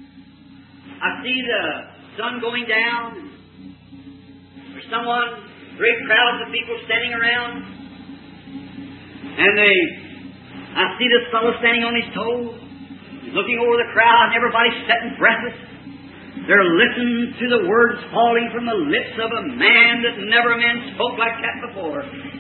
Speaker 1: I see the sun going down. There's someone, great crowds of people standing around. And they, I see this fellow standing on his toes, looking over the crowd, and everybody's sitting breathless. They're listening to the words falling from the lips of a man that never a man spoke like that before.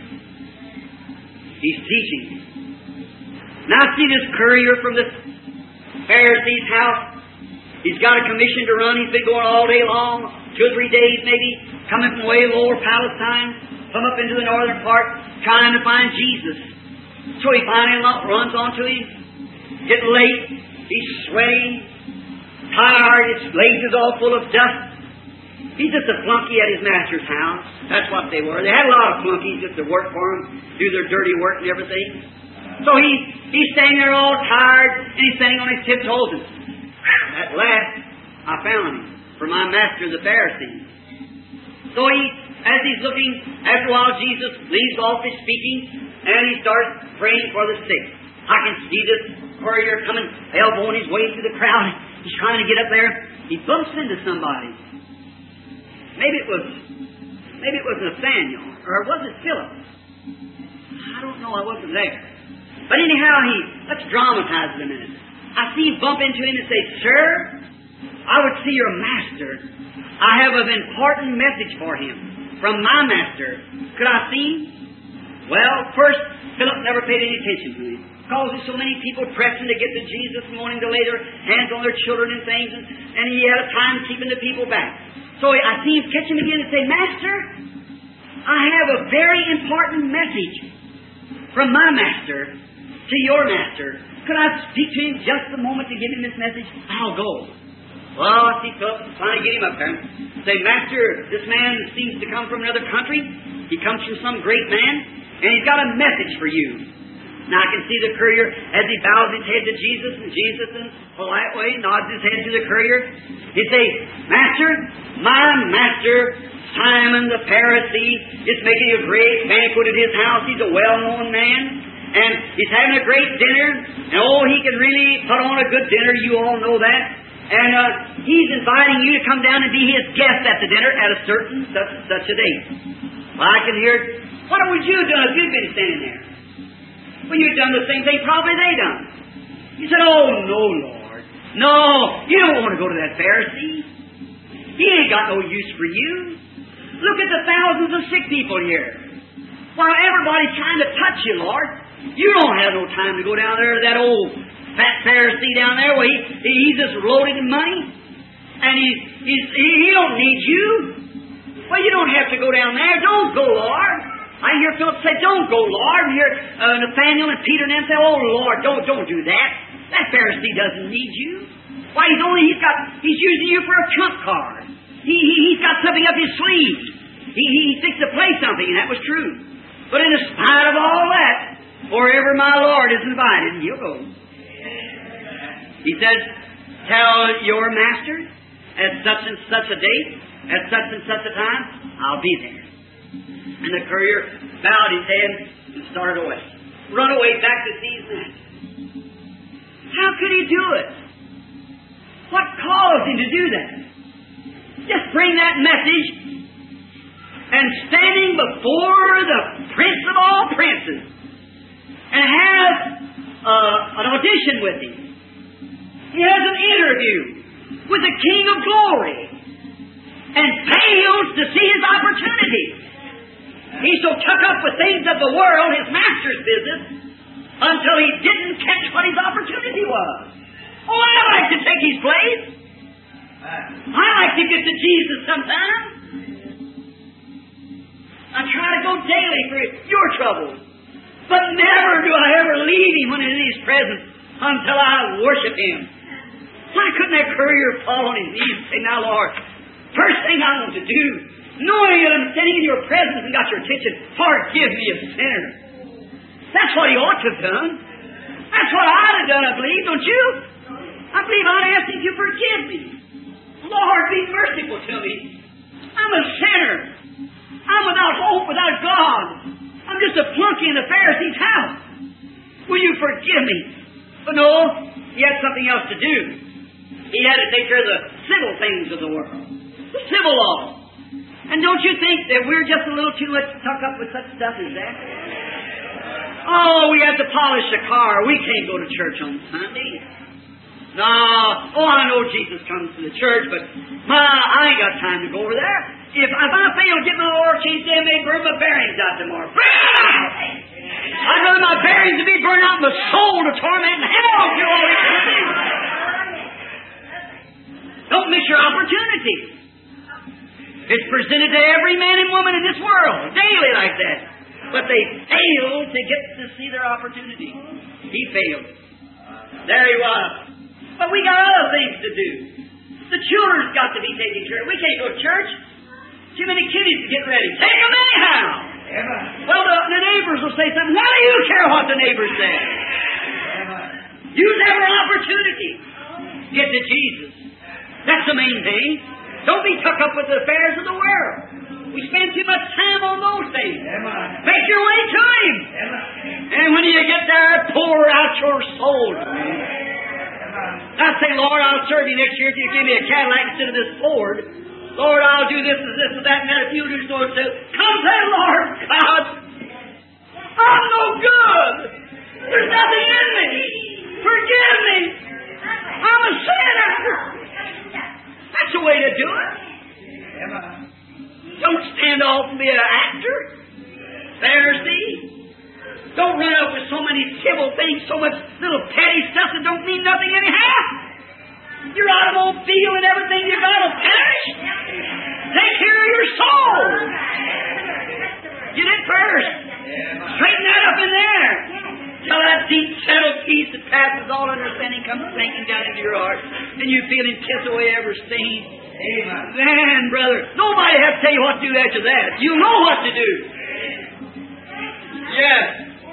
Speaker 1: He's teaching. Now I see this courier from this Pharisee's house. He's got a commission to run. He's been going all day long, two or three days maybe, coming from way lower Palestine, come up into the northern part, trying to find Jesus. So he finally runs onto him, getting late, he's sweating, tired, his legs is all full of dust. He's just a flunky at his master's house. That's what they were. They had a lot of flunkies just to work for him, do their dirty work and everything. So he, he's standing there all tired, and he's standing on his tiptoes, and at last, I found him for my master, the Pharisee. So he, as he's looking, after a while, Jesus leaves off his speaking, and he starts praying for the sick. I can see this courier coming, elbowing his way through the crowd. He's trying to get up there. He bumps into somebody. Maybe it was, maybe it was Nathaniel, or was it Philip? I don't know. I wasn't there. But anyhow, he let's dramatize it a minute. I see him bump into him and say, "Sir, I would see your master. I have an important message for him from my master. Could I see him?" Well, first, Philip never paid any attention to him. Because there's so many people pressing to get to Jesus and wanting to lay their hands on their children and things, and, and he had a time keeping the people back. So I see him catch him again and say, "Master, I have a very important message from my master to your master. Could I speak to him just a moment to give him this message? I'll go." Well, I see Philip finally get him up there and say, "Master, this man seems to come from another country. He comes from some great man. And he's got a message for you. Now I can see the courier as he bows his head to Jesus, and Jesus in a polite way nods his head to the courier. He'd say, Master, my master, Simon the Pharisee, is making a great banquet at his house. He's a well-known man, and he's having a great dinner, and oh, he can really put on a good dinner. You all know that. And uh, he's inviting you to come down and be his guest at the dinner at a certain such such a date. Well, I can hear, what would you have done if you'd been standing there? Well, you'd done the same thing probably they done. You said, oh, no, Lord. No, you don't want to go to that Pharisee. He ain't got no use for you. Look at the thousands of sick people here. While everybody's trying to touch you, Lord, you don't have no time to go down there to that old fat Pharisee down there where he, he's just loaded in money. And he's, he's, he, he don't need you. Well, you don't have to go down there. Don't go, Lord. I hear Philip say, don't go, Lord. And hear uh, Nathaniel and Peter and them say, oh, Lord, don't, don't do that. That Pharisee doesn't need you. Why, he's only, he's got, he's using you for a trump card. He, he, he's got something up his sleeve. He, he, he thinks to play something, and that was true. But in spite of all that, wherever my Lord is invited, he'll go. He says, tell your master at such and such a date, at such and such a time, I'll be there. And the courier bowed his head and started away. Run away back to see his master. How could he do it? What caused him to do that? Just bring that message, and standing before the Prince of all princes, and have uh, an audition with him. He has an interview with the King of Glory, and fails to see his opportunity. He's so tucked up with things of the world, his master's business, until he didn't catch what his opportunity was. Oh, I like to take his place. I like to get to Jesus sometimes. I try to go daily for your troubles. But never do I ever leave him when in his presence until I worship him. Why couldn't that courier fall on his knees and say, now, Lord, first thing I want to do, knowing that I'm standing in your presence and got your attention, forgive me a sinner. That's what he ought to have done. That's what I'd have done, I believe, don't you? I believe I'd ask him to forgive me. Lord, be merciful to me. I'm a sinner. I'm without hope, without God. I'm just a flunky in the Pharisee's house. Will you forgive me? But no, he had something else to do. He had to take care of the civil things of the world. The civil law. And don't you think that we're just a little too much tucked up with such stuff as that? Oh, we have to polish a car. We can't go to church on Sunday. No, oh, I know Jesus comes to the church, but my, I ain't got time to go over there. If, if I fail to get my oil changed, they may burn my bearings out tomorrow. Burn out! I'd rather my bearings to be burned out and my soul to torment in hell if you're all eternity. Don't miss your opportunity. It's presented to every man and woman in this world, daily like that. But they failed to get to see their opportunity. He failed. There he was. But we got other things to do. The children's got to be taken care of. We can't go to church. Too many kiddies to get ready. Take them anyhow. Well, the, the neighbors will say something. Why do you care what the neighbors say? Use every opportunity. Get to Jesus. That's the main thing. Don't be tucked up with the affairs of the world. We spend too much time on those things. Make your way to Him. And when you get there, pour out your soul to Him. I say, Lord, I'll serve you next year if you give me a Cadillac instead of this Ford. Lord, I'll do this and this and that and that. If you do so and so, come say, Lord God, I'm no good. There's nothing in me. Forgive me. I'm a sinner. That's the way to do it. Don't stand off and be an actor. Pharisee. Don't run up with so many civil things, so much little petty stuff that don't mean nothing anyhow. Your automobile and everything you got will perish. Take care of your soul. Get it first. Straighten that up in there. Till that deep settled peace that passes all understanding comes sinking down into your heart, and you feel Him kiss away every stain. Amen. Then, brother, nobody has to tell you what to do after that. You know what to do. Yes.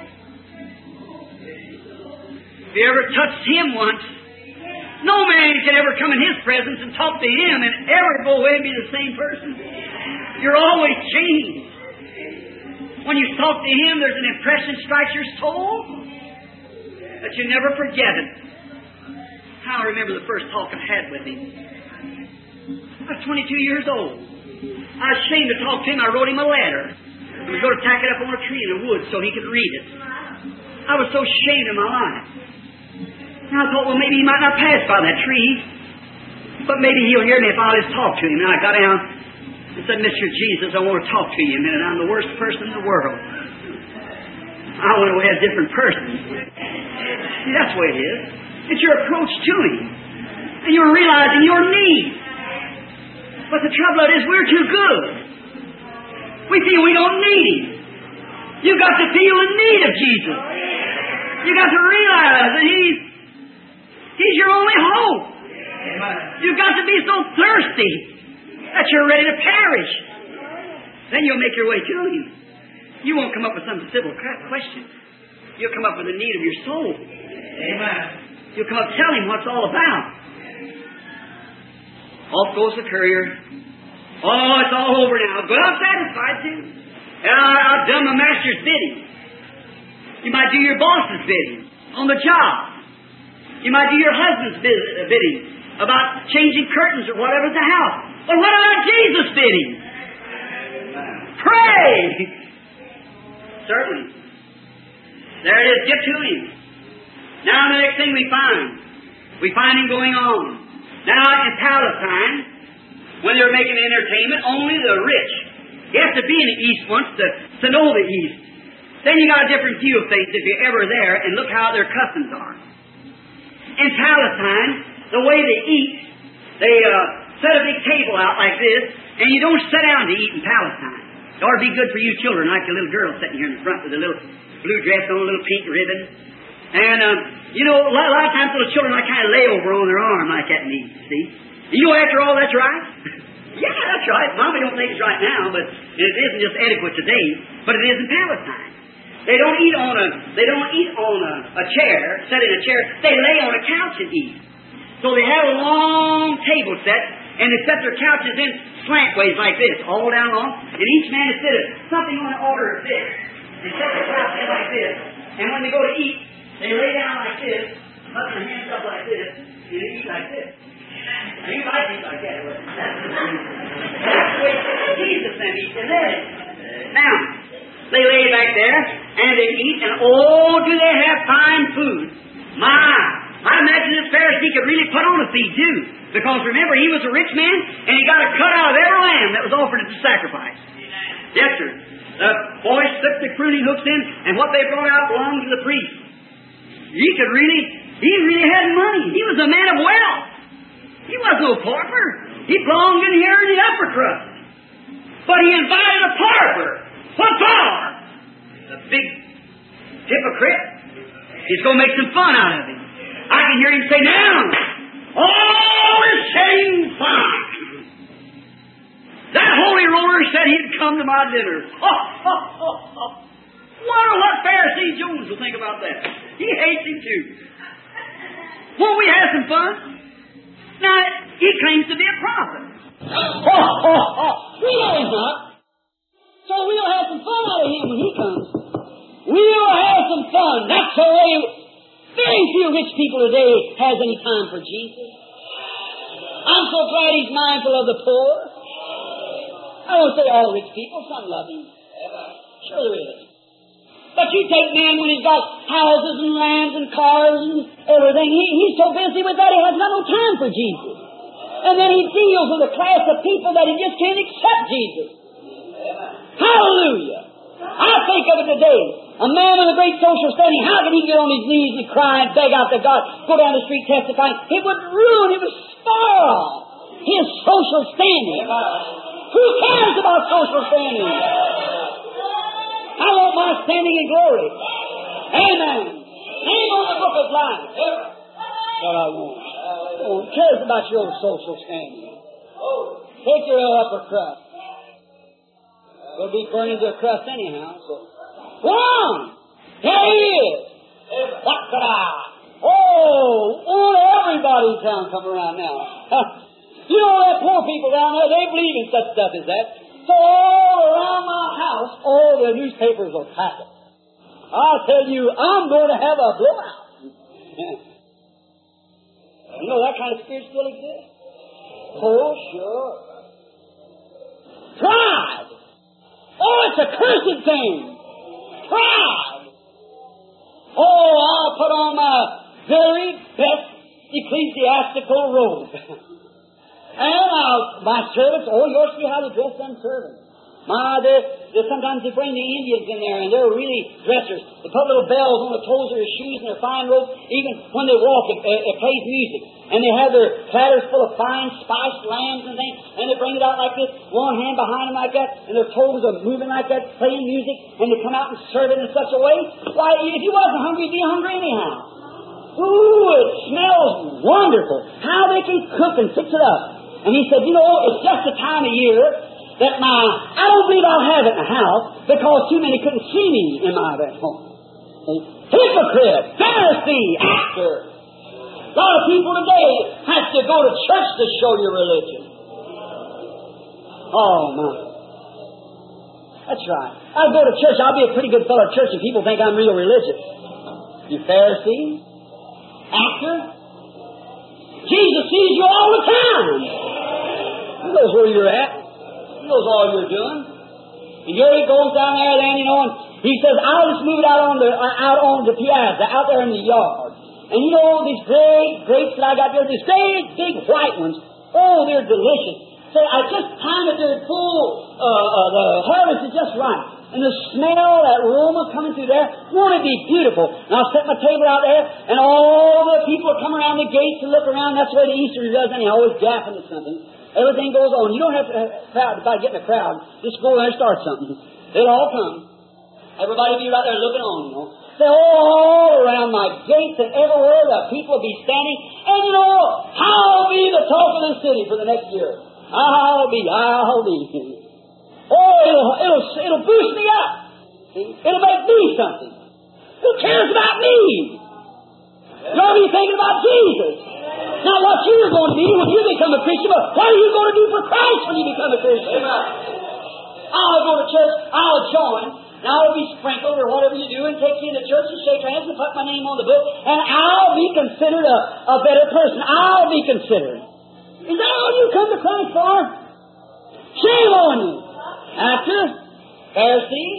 Speaker 1: If you ever touched Him once, no man can ever come in His presence and talk to Him and ever go away and be the same person. You're always changed. When you talk to Him, there's an impression strikes your soul that you never forget it. How I remember the first talk I had with Him. I was twenty-two years old. I was ashamed to talk to Him. I wrote Him a letter. I was going to tack it up on a tree in the woods so He could read it. I was so ashamed of my life. And I thought, well, maybe He might not pass by that tree, but maybe He'll hear me if I'll just talk to Him. And I got down and said, Mister Jesus, I want to talk to you a minute. I'm the worst person in the world. I went away a different person. See, that's the way it is. It's your approach to Him. And you're realizing your need. But the trouble is, we're too good. We feel we don't need Him. You've got to feel the need of Jesus. You've got to realize that He's He's your only hope. You've got to be so thirsty that you're ready to perish. Then you'll make your way to Him. You won't come up with some simple question. You'll come up with the need of your soul. Amen. You'll come up and tell Him what it's all about. Off goes the courier. Oh, it's all over now. But I'm satisfied too. And I, I've done my master's bidding. You might do your boss's bidding on the job. You might do your husband's bidding about changing curtains or whatever at the house. But what about Jesus' bidding? Pray! Certainly. There it is. Get to Him. Now the next thing we find, we find Him going on. Now in Palestine, when they're making entertainment, only the rich. You have to be in the East once to, to know the East. Then you got a different view of things if you're ever there and look how their customs are. In Palestine, the way they eat, they uh, set a big table out like this, and you don't sit down to eat in Palestine. It ought to be good for you children, like the little girl sitting here in the front with a little blue dress on, a little pink ribbon. And, um, you know, a lot, a lot of times little children like kind of lay over on their arm like that and eat, see? You know, after all, that's right? Yeah, that's right. Mama don't think it's right now, but it isn't just adequate today, but it is in Palestine. They don't eat on a they don't eat on a, a chair, sit in a chair. They lay on a couch and eat. So they have a long table set, and they set their couches in slantways like this, all down long, and each man is sitting something on the order of this. They set their couch in like this, and when they go to eat, they lay down like this, put their hands up like this, and they eat like this. Now you might eat like that. That's the way Jesus then eats in there. Now, they lay back there, and they eat, and oh, do they have fine food. My, I imagine this Pharisee could really put on a feed, too. Because remember, he was a rich man, and he got a cut out of every lamb that was offered at the sacrifice. Yes, sir. The boys slipped the pruning hooks in, and what they brought out belonged to the priest. He could really, he really had money. He was a man of wealth. He was no pauper. He belonged in here in the upper crust. But he invited a pauper. What for? The big hypocrite. He's going to make some fun out of him. I can hear him say, now, all is shame fine. That holy roller said he'd come to my dinner. Oh, oh, oh, oh. Wonder what Pharisee Jones will think about that. He hates him too. Won't we have some fun? Now, he claims to be a prophet. Oh, oh, oh. We know he's not. So we'll have some fun out of him when he comes. We'll have some fun. That's the way very few rich people today has any time for Jesus. I'm so glad he's mindful of the poor. I won't say all rich people. Some love him. Sure there is. But you take man when he's got houses and lands and cars and everything. He, he's so busy with that he has no time for Jesus. And then he deals with a class of people that he just can't accept Jesus. Hallelujah! I think of it today. A man with a great social standing, how can he get on his knees and cry and beg out to God, go down the street testifying? It would ruin, it would spoil his social standing. Who cares about social standing? I want my standing in glory. Amen. Name on the book of life. That's what I want. Who cares about your social standing? Take your upper crust. We'll be burning to a crust anyhow. So
Speaker 2: One! Here he is! What could I? Oh, won't everybody in town come around now? You know, that poor people down there, they believe in such stuff as that. So all around my house, all the newspapers are packed. I'll tell you, I'm going to have a blowout. You know that kind of spirit still exists? Oh, sure. Pride. Oh, it's a cursed thing. Pride. Oh, I'll put on my very best ecclesiastical robe. And I'll, my servants, oh, you'll see how they dress them servants. My, they, they, sometimes they bring the Indians in there, and they're really dressers. They put little bells on the toes of their shoes and their fine robes. Even when they walk, it, it, it plays music. And they have their platters full of fine spiced lambs and things, and they bring it out like this, one hand behind them like that, and their toes are moving like that, playing music, and they come out and serve it in such a way. Why, if you wasn't hungry, you'd be hungry anyhow. Ooh, it smells wonderful. How they can cook and fix it up. And he said, you know, it's just the time of year that my, I don't believe I'll have it in the house because too many couldn't see me in my home. Hypocrite, Pharisee, actor. A lot of people today have to go to church to show your religion. Oh, my. That's right. I'll go to church. I'll be a pretty good fellow at church and people think I'm real religious. You Pharisee, actor. Jesus sees you all the time. He knows where you're at. He knows all you're doing. And here he goes down there then, you know, and he says, I'll just move it out on the out on the piazza, out there in the yard. And you know, these great grapes that I got there, these great big white ones, oh, they're delicious. So I just timed it, they're full, uh, uh, the harvest is just right. And the smell, that aroma coming through there, won't it be beautiful? And I'll set my table out there, and all the people will come around the gates and look around. That's the way the Easter does, and they always gaffing at something. Everything goes on. You don't have to have a crowd by getting a crowd. Just go there and start something. They'll all come. Everybody will be right there looking on, you know. They're all around my gates and everywhere the people will be standing. And you know, I'll be the talk of the city for the next year. I'll be, I'll be. Oh, it'll, it'll, it'll boost me up. It'll make me something. Who cares about me? You'll be thinking about Jesus. Not what you're going to be when you become a Christian, but what are you going to do for Christ when you become a Christian? I'll go to church, I'll join, and I'll be sprinkled or whatever you do and take you into church and shake hands and put my name on the book, and I'll be considered a, a better person. I'll be considered. Is that all you come to Christ for? Shame on you. After, Pharisee,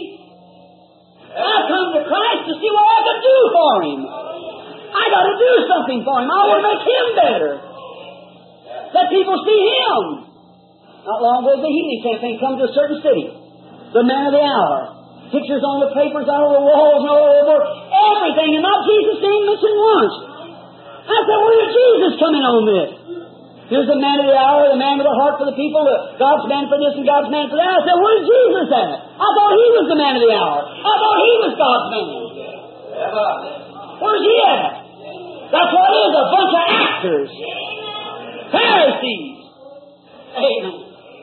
Speaker 2: I come to Christ to see what I can do for Him. I got to do something for Him. I want to make Him better. Let people see Him. Not long ago, the healing campaign come to a certain city. The man of the hour. Pictures on the papers, out on the walls, and all over. Everything, and not Jesus' name mentioned once. I said, where did Jesus come in on this? Here's the man of the hour, the man with a heart for the people, the God's man for this and God's man for that. I said, where's Jesus at? I thought He was the man of the hour. I thought He was God's man. Where's He at? That's what it is, a bunch of actors. Pharisees. Amen.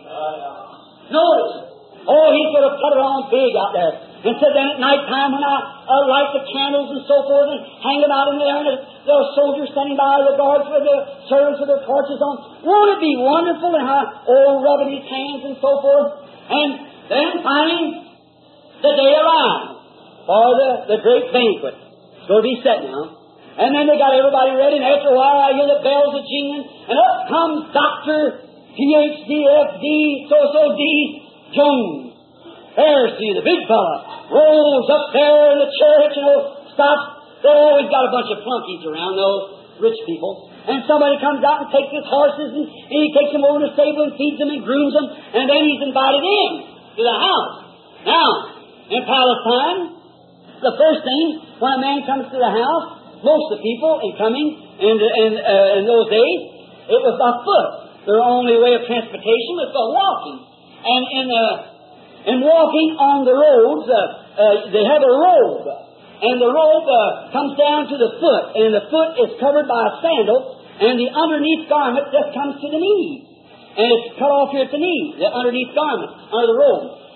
Speaker 2: Notice. Oh, He's going to put it on big out there. And said then at night time when I uh, light the candles and so forth and hang them out in there and there are soldiers standing by, the guards with their servants with their torches on. Won't it be wonderful? And how, oh, rubbing His hands and so forth. And then finally, the day arrived for the, the great banquet. It's going to be set now. And then they got everybody ready, and after a while I hear the bells a jingling, and up comes Doctor P H D F D so-so D Jones. Pharisee, the big fella, rolls up there in the church and stops. They always got a bunch of flunkies around, those rich people. And somebody comes out and takes his horses, and, and he takes them over to the stable and feeds them and grooms them, and then he's invited in to the house. Now, in Palestine, the first thing, when a man comes to the house, most of the people in coming in, in, uh, in those days, it was by foot. Their only way of transportation was by walking. And in the And walking on the roads, uh, uh, they have a robe. And the robe uh, comes down to the foot. And the foot is covered by a sandal. And the underneath garment just comes to the knee. And it's cut off here at the knee, the underneath garment, under the robe.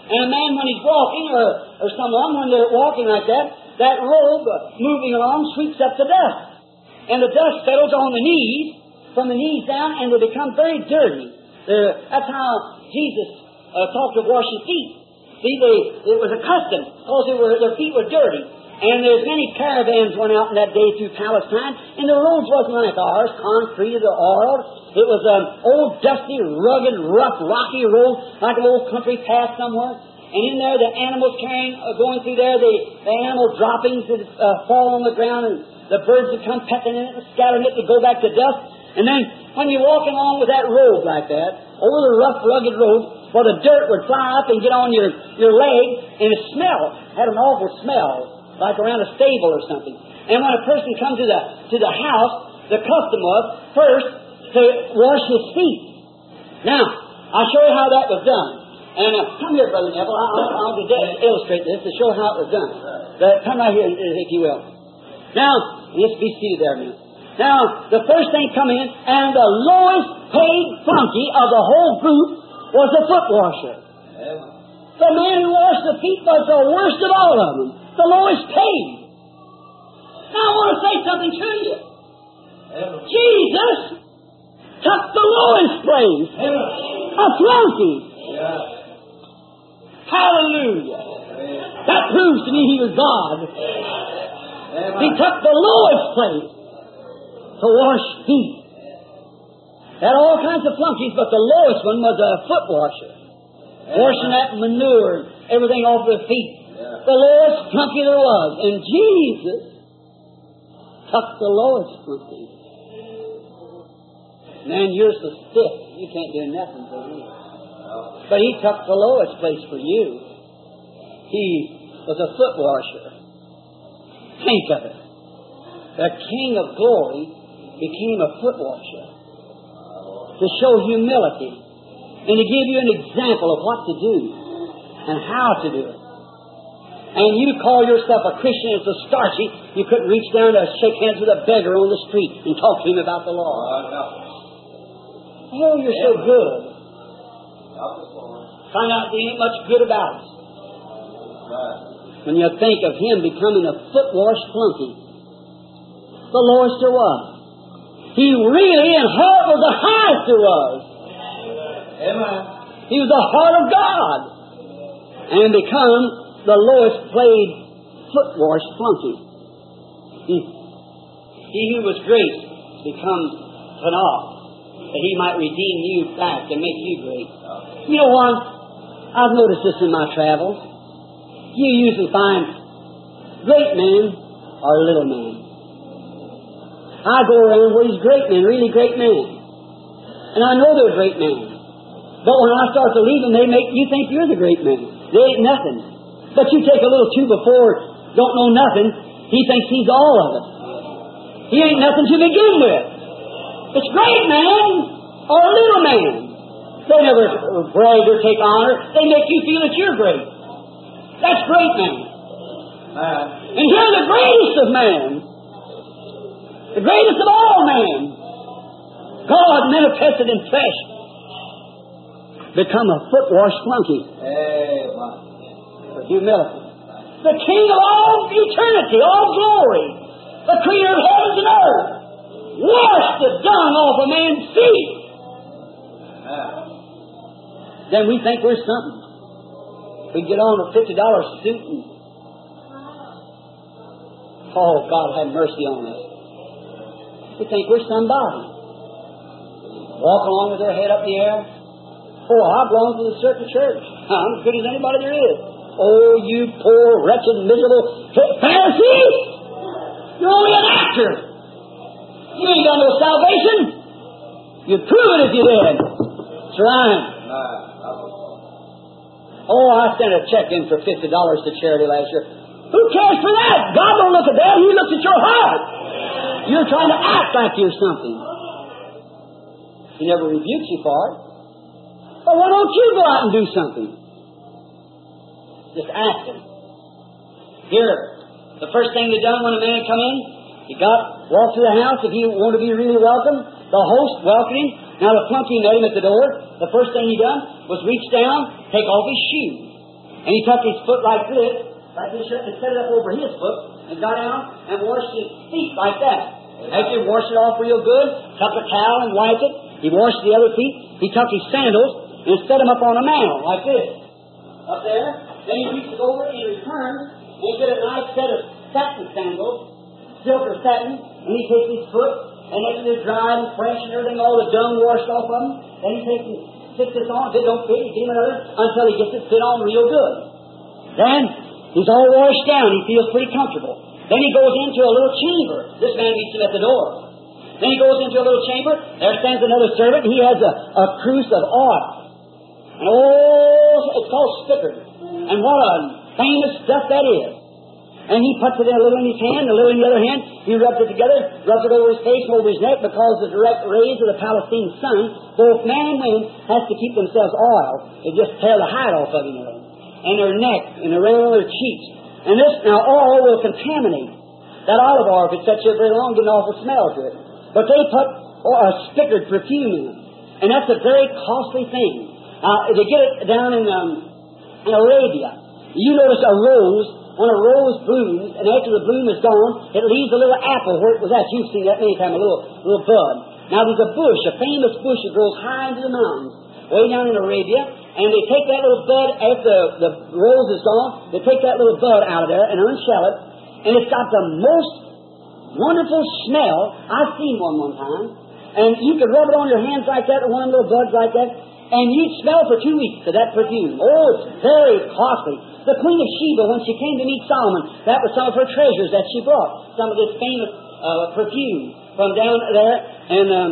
Speaker 2: And a man, when he's walking, or, or someone, when they're walking like that, that robe uh, moving along sweeps up the dust. And the dust settles on the knees, from the knees down, and they become very dirty. They're, that's how Jesus uh, talked of washing feet. See, they, it was a custom, because they were, their feet were dirty. And there's many caravans went out in that day through Palestine, and the roads wasn't like ours, concrete or oiled. It was an old, dusty, rugged, rough, rocky road, like an old country path somewhere. And in there, the animals carrying, uh, going through there, the, the animal droppings would uh, fall on the ground, and the birds would come pecking in it and scattering it to go back to dust. And then, when you're walking along with that road like that, over the rough, rugged road, well, the dirt would fly up and get on your, your leg, and it smelled, had an awful smell, like around a stable or something. And when a person comes to the to the house, the custom was first to wash his feet. Now, I'll show you how that was done. And uh, come here, Brother Neville. I'll, I'll, I'll illustrate this to show how it was done. Uh, come right here, if you will. Now, let's be seated there a minute. Now, the first thing come in, and the lowest paid flunky of the whole group was the foot washer. The man who washed the feet was the worst of all of them. The lowest paid. Now I want to say something to you. Amen. Jesus took the lowest place. Amen. A flunky. Yeah. Hallelujah. Amen. That proves to me He was God. Amen. He took the lowest place to wash feet. Had all kinds of flunkies, but the lowest one was a foot washer. Amen. Washing that manure and everything off their feet. The lowest flunky there was. And Jesus took the lowest flunky. Man, you're so stiff, you can't do nothing for me. But He took the lowest place for you. He was a foot washer. Think of it. The King of Glory became a foot washer to show humility and to give you an example of what to do and how to do it. And you call yourself a Christian and so starchy, you couldn't reach down to shake hands with a beggar on the street and talk to him about the law. Oh, you're so good. Find out there ain't much good about us. When you think of Him becoming a foot wash flunky, the lowest there was. He really, in heart, was the highest there was. He was the heart of God. And become the lowest paid foot wash flunky. He, he who was great becomes Panah, that He might redeem you back and make you great. You know what? I've noticed this in my travels. You usually find great men or little men. I go around where these great men, really great men. And I know they're great men. But when I start to leave them, they make you think you're the great man. They ain't nothing. But you take a little two before, don't know nothing, he thinks he's all of it. He ain't nothing to begin with. It's great man or a little man. They never brag or take honor. They make you feel that you're great. That's great man. Uh, and you're the greatest of man. The greatest of all man. God manifested in flesh. Become a foot wash flunky. Amen. Humility. The King of all eternity, all glory, the Creator of heavens and earth, washed the dung off a man's feet. Then we think we're something. We get on a fifty dollar suit and, oh, God have mercy on us. We think we're somebody. Walk along with their head up the air. Oh, I belong to a certain church. I'm as good as anybody there is. Oh, you poor, wretched, miserable Pharisee! You're only an actor. You ain't got no salvation. You'd prove it if you did. That's right. Oh, I sent a check in for fifty dollars to charity last year. Who cares for that? God don't look at that. He looks at your heart. You're trying to act like you're something. He never rebukes you for it. But why don't you go out and do something? Just acting. Here, the first thing they done when a man come in, he got, walked to the house if he wanted to be really welcome. The host welcomed him. Now the flunky met him at the door. The first thing he done was reach down, take off his shoes. And he took his foot like this, like this, and set it up over his foot, and got down and washed his feet like that. After he washed it off real good, took a towel and wiped it. He washed the other feet. He took his sandals and set them up on a mantle like this, up there. Then he reaches over and he returns and he get a nice set of satin sandals, silk or satin, and he takes his foot, and after they're dry and fresh and everything, all the dung washed off of them, then he takes and sits this on. If it don't fit, he gives him another until he gets it fit on real good. Then he's all washed down. He feels pretty comfortable. Then he goes into a little chamber. This man meets him at the door. Then he goes into a little chamber. There stands another servant. He has a, a cruse of oil. And oh, it's called spikenard. And what a famous stuff that is. And he puts it in a little in his hand, a little in the other hand. He rubs it together, rubs it over his face and over his neck, because the direct rays of the Palestine sun, both man and women, has to keep themselves oiled. They just tear the hide off of him. And their neck, and around their cheeks. And this, now, oil will contaminate. That olive oil, if it sets here very long, get an awful smell to it. But they put a spikenard perfume in it. And that's a very costly thing. Uh, they get it down in, um, in Arabia. You notice a rose, when a rose blooms, and after the bloom is gone, it leaves a little apple where it was at. You've seen that many times, a little, little bud. Now, there's a bush, a famous bush that grows high into the mountains, way down in Arabia, and they take that little bud, after the, the rose is gone, they take that little bud out of there and unshell it, and it's got the most wonderful smell. I've seen one one time, and you could rub it on your hands like that, or one of them little buds like that, and you'd smell for two weeks of that perfume. Oh, it's very costly. The Queen of Sheba, when she came to meet Solomon, that was some of her treasures that she brought, some of this famous uh, perfume from down there in, um,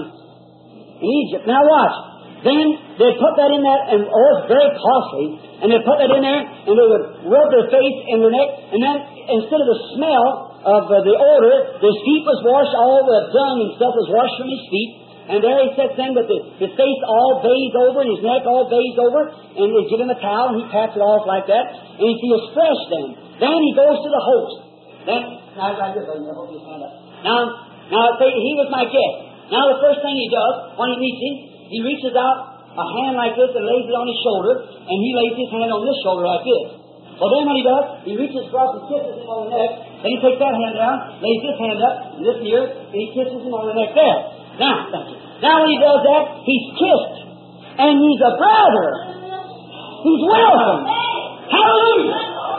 Speaker 2: in Egypt. Now watch. Then they'd put that in that, and oh, it's very costly, and they'd put that in there, and they would rub their face and their neck, and then instead of the smell of uh, the odor, his feet was washed, all the dung and stuff was washed from his feet, and there he sits then with the, his face all bathed over, and his neck all bathed over, and they give him a towel, and he pats it off like that, and he feels fresh then. Then he goes to the host. Then, now, right here, buddy, I hope you stand up. Now, now, say, he was my guest. Now, the first thing he does, when he meets him, he reaches out a hand like this and lays it on his shoulder, and he lays his hand on this shoulder like this. Well, then what he does, he reaches across and kisses him on the neck, then he takes that hand down, lays this hand up, and this here, and he kisses him on the neck there. Now, thank you. Now when he does that, he's kissed, and he's a brother. He's welcome. Hallelujah.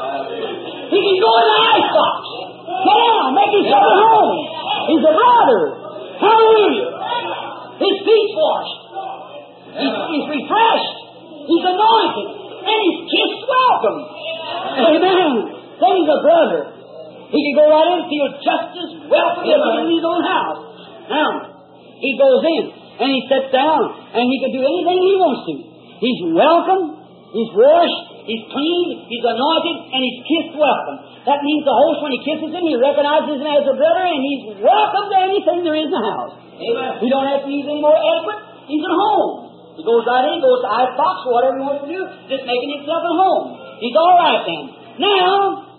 Speaker 2: He can go in the icebox. Get down, make himself at home. He's a brother. Hallelujah. His feet's washed. He's, he's refreshed. He's anointed. And he's kissed welcome. Amen. Then he's a brother. He can go right in and feel just as welcome as in his own house. Now, he goes in and he sits down and he can do anything he wants to. He's welcome. He's washed. He's clean. He's anointed. And he's kissed welcome. That means the host, when he kisses him, he recognizes him as a brother, and he's welcome to anything there is in the house. Amen. He don't have to use any more etiquette. He's at home. He goes right in, goes to icebox or whatever he wants to do, just making himself at home. He's all right then. Now,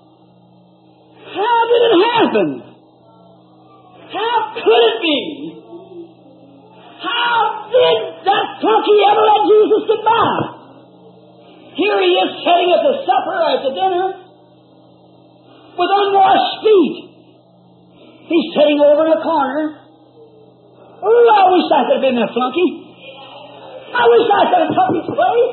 Speaker 2: how did it happen? How could it be? How did that flunky ever let Jesus get by? Here he is sitting at the supper or at the dinner with unwashed feet. He's sitting over in a corner. Oh, I wish I could have been that flunky. I wish I could have took his place.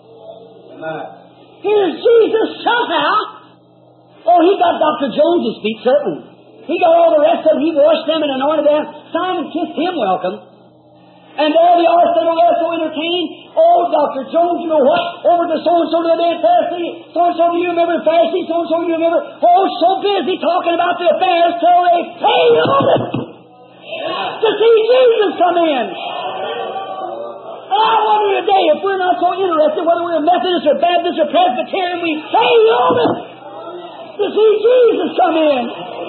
Speaker 2: Here's Jesus somehow. Oh, he got Doctor Jones's feet, certainly. He got all the rest of them. He washed them and anointed them. Simon kissed him welcome. And all the others that were so entertained. Oh, Doctor Jones, you know what? Over to so-and-so to the day Pharisee. So-and-so, do you remember Pharisee? So-and-so, do you remember? Oh, so busy talking about the affairs till they paid on it. To see Jesus come in. I wonder today if we're not so interested, whether we're Methodist or Baptist or Presbyterian, we pay on it to see Jesus come in.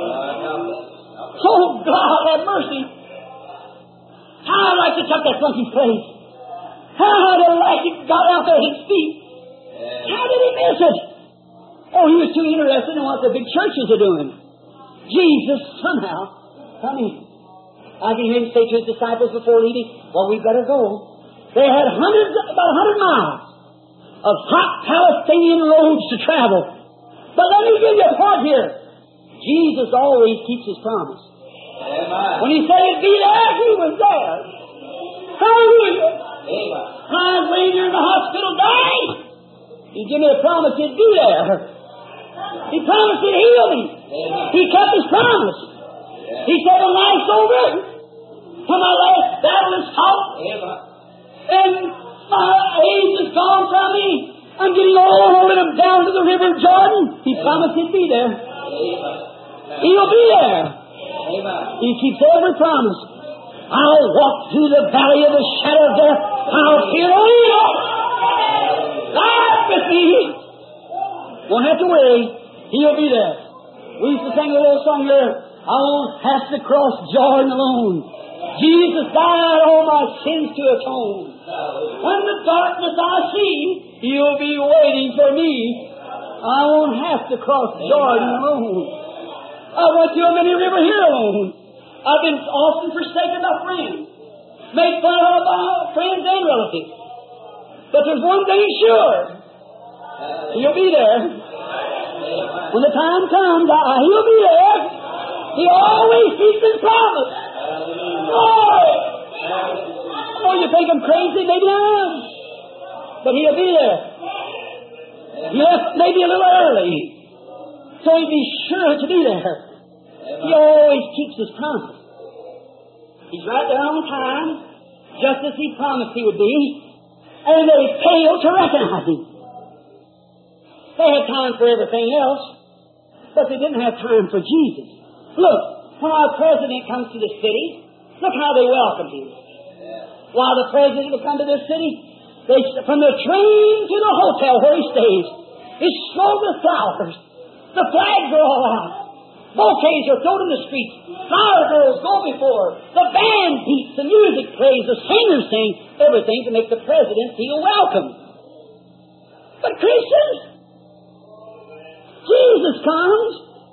Speaker 2: Oh, God, have mercy. How I'd like to touch that flunky's place. How I'd like to got out there at his feet. How did he miss it? Oh, he was too interested in what the big churches are doing. Jesus, somehow, I mean, I can hear him say to his disciples before leaving, well, we better go. They had hundreds, about a hundred miles. of hot Palestinian roads to travel. But let me give you a point here. Jesus always keeps His promise.
Speaker 3: Amen.
Speaker 2: When He said it'd be there, He was there. Hallelujah.
Speaker 3: Amen.
Speaker 2: I was laying there in the hospital dying. He gave me a promise He'd be there. He promised He'd heal me.
Speaker 3: Amen.
Speaker 2: He kept His promise.
Speaker 3: Yeah.
Speaker 2: He said when life's over, when my last battle is fought,
Speaker 3: Amen.
Speaker 2: and my age is gone from me, I'm getting old and I'm down to the river Jordan. He
Speaker 3: Amen.
Speaker 2: promised He'd be there.
Speaker 3: Amen.
Speaker 2: He'll be there.
Speaker 3: Amen.
Speaker 2: He keeps every promise. I'll walk through the valley of the shadow of death. I'll fear no evil. Laugh with me. Won't have to worry. He'll be there. We used to sing a little song here. I won't have to cross Jordan alone. Jesus died all my sins to atone. When the darkness I see, He'll be waiting for me. I won't have to cross Jordan alone. I went to a many river here alone. I've been often forsaken by friends, made fun of by friends and relatives. But there's one thing sure. He'll be there. When the time comes, I, He'll be there. He always keeps His promise. Oh, oh, you think I'm crazy? Maybe I am. But He'll be there. He left maybe a little early, so He'd be sure to be there. He always keeps His promise. He's right there on time, just as He promised He would be, and they failed to recognize Him. They had time for everything else, but they didn't have time for Jesus. Look, when our president comes to the city, look how they welcome him. While the president will come to this city, they, from the train to the hotel where he stays, it's strewn with flowers. The flags are all out. Bouquets are thrown in the streets. Flower girls go before. The band beats. The music plays. The singers sing. Everything to make the president feel welcome. But Christians, Jesus comes,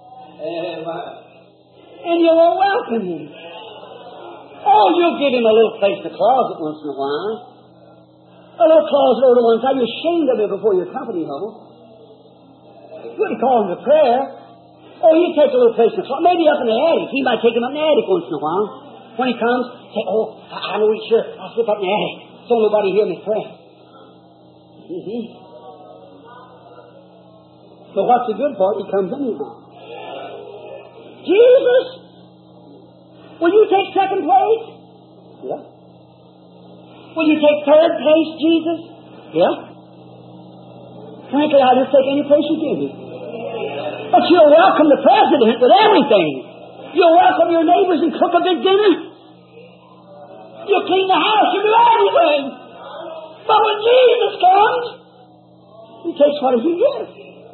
Speaker 2: and you won't welcome Him. Oh, you'll give Him a little place in the closet once in a while. A little closet over to one side. You're ashamed of it before your company home. You wouldn't call Him to prayer. Oh, you take a little place in the closet. Maybe up in the attic. He might take Him up in the attic once in a while. When He comes, say, oh, I, I know He's sure. I'll slip up in the attic so nobody hear me pray. Mm-hmm. But what's the good part? He comes anyhow. Jesus, will you take second place? Yeah. Will you take third place, Jesus? Yeah. Frankly, I'll just take any place you give me. But you'll welcome the president with everything. You'll welcome your neighbors and cook a big dinner. You'll clean the house. You'll do everything. But when Jesus comes, He takes what He gives.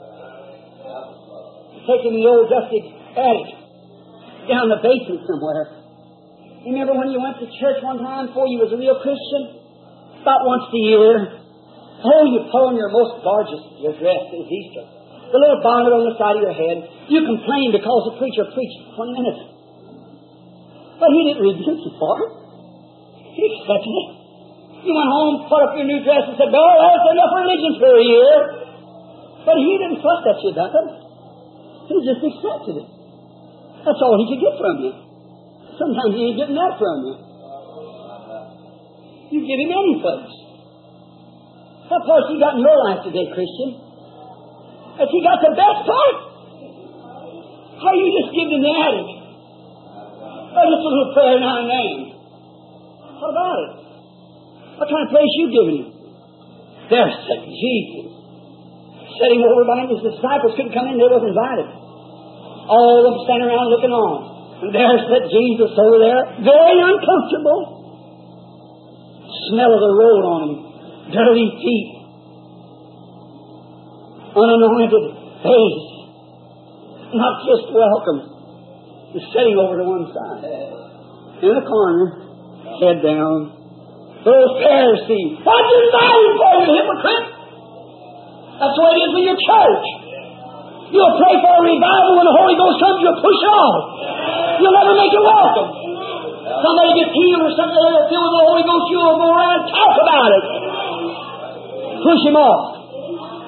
Speaker 2: Taking the old dusty attic down the basement somewhere. You remember when you went to church one time before you was a real Christian? About once a year. Oh, you put on your most gorgeous your dress. It was Easter. The little bonnet on the side of your head. You complained because the preacher preached twenty minutes. But he didn't rebuke you for it. He accepted it. You went home, put up your new dress and said, "Oh, that's enough religion for a year." But he didn't fuss at you nothing. He just accepted it. That's all he could get from you. Sometimes he ain't getting that from you. You give him any place. What part's he got in your life today, Christian? Has he got the best part? How you just give him the attic? Or just a little prayer now and then? What about it? What kind of place you giving him? There sat Jesus. Sitting over by him, his disciples couldn't come in, they wasn't invited. All of them standing around looking on. And there sat Jesus over there, very uncomfortable. Smell of the road on him. Dirty feet. Unanointed face. Not just welcome. Just sitting over to one side. In the corner, head down. Those Pharisees. What did you invite him for, you hypocrite? That's the way it is with your church. You'll pray for a revival when the Holy Ghost comes, you'll push it off. You'll never make it welcome. Somebody gets healed or something, they're filled with the Holy Ghost, you'll go around and talk about it. Push him off.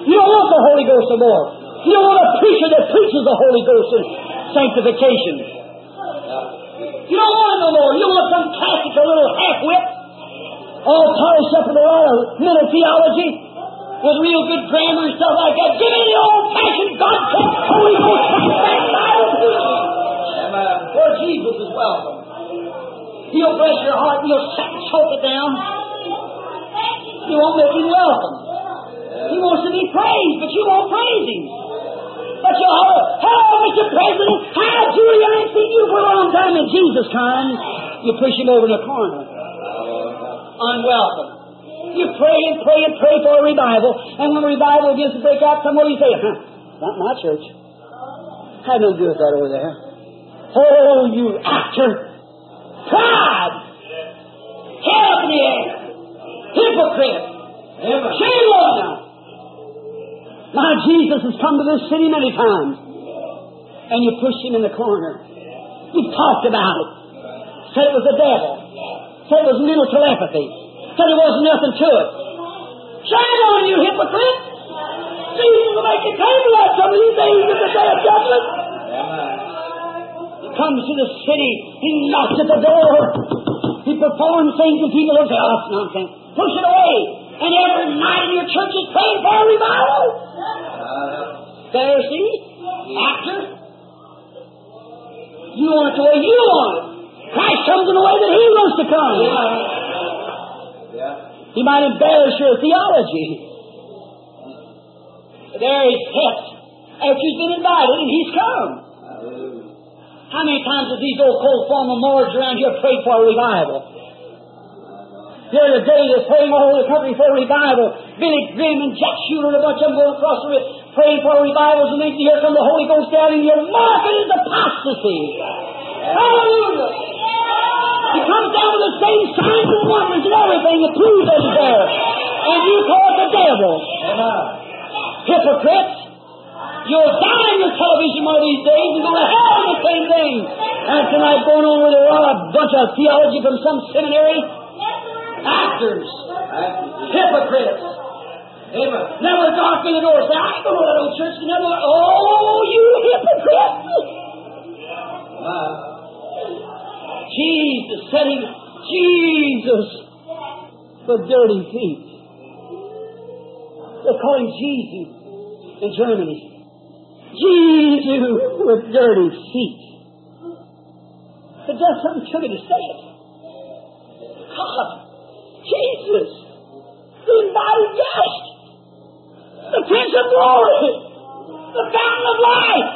Speaker 2: You don't want the Holy Ghost no more. You don't want a preacher that preaches the Holy Ghost and sanctification. You don't want it no more. You don't want some Catholic, a little half-wit, all polished up with a lot of mental theology, with real good grammar and stuff like that. Give me the old-fashioned God-kept Holy Ghost Bible. Where Jesus is welcome. He'll bless your heart and you'll choke it down. You won't make him welcome. He wants to be praised, but you won't praise him. But you'll holler, hello, Mister President. Hi, Julie. I ain't seen you for a long time. And Jesus comes. You push him over in the corner. Unwelcome. You pray and pray and pray for a revival. And when a revival begins to break out somewhere, you say, huh, not my church. I have no good with that over there. Oh, you actor. Pride. Head up in the air. Hypocrite. Shame on now. My Jesus has come to this city many times. And you pushed him in the corner. You talked about it. Said it was the devil. Said it was mental telepathy. Said there wasn't nothing to it. Shame on you, hypocrite. Jesus will make you pay for that some of these days in the day of judgment. He comes to the city. He knocks at the door. He performs things and people will say, oh, that's nonsense. Push it away. And every night in your church is praying for a revival. Pharisee, actor. You want it the way you want it. Christ comes in the way that he wants to come. He might embellish your theology. There he's kept after he's been invited and he's come. How many times have these old cold formal morgues around here prayed for a revival? The other day they're praying all over the country for a revival. Billy Graham and Jack Shuler and a bunch of them going across the river praying for revivals, and then here come the Holy Ghost down and your market is apostasy. Hallelujah! He comes down with the same signs and wonders and everything to prove that he's there. And you call it the devil. Hypocrites! You'll die on your television one of these days and go to hell in the same thing. And tonight going on with a bunch of theology from some seminary. Actors. Hypocrites. Amen. Never darken the door. Say, I ain't going to that old church. Never. Oh, you hypocrite! Uh, Jesus said him, Jesus, with dirty feet. They call him Jesus in Germany. Jesus with dirty feet. It does something to me to say it. God, Jesus, the invited guest, the Prince of Glory, the Fountain of Life,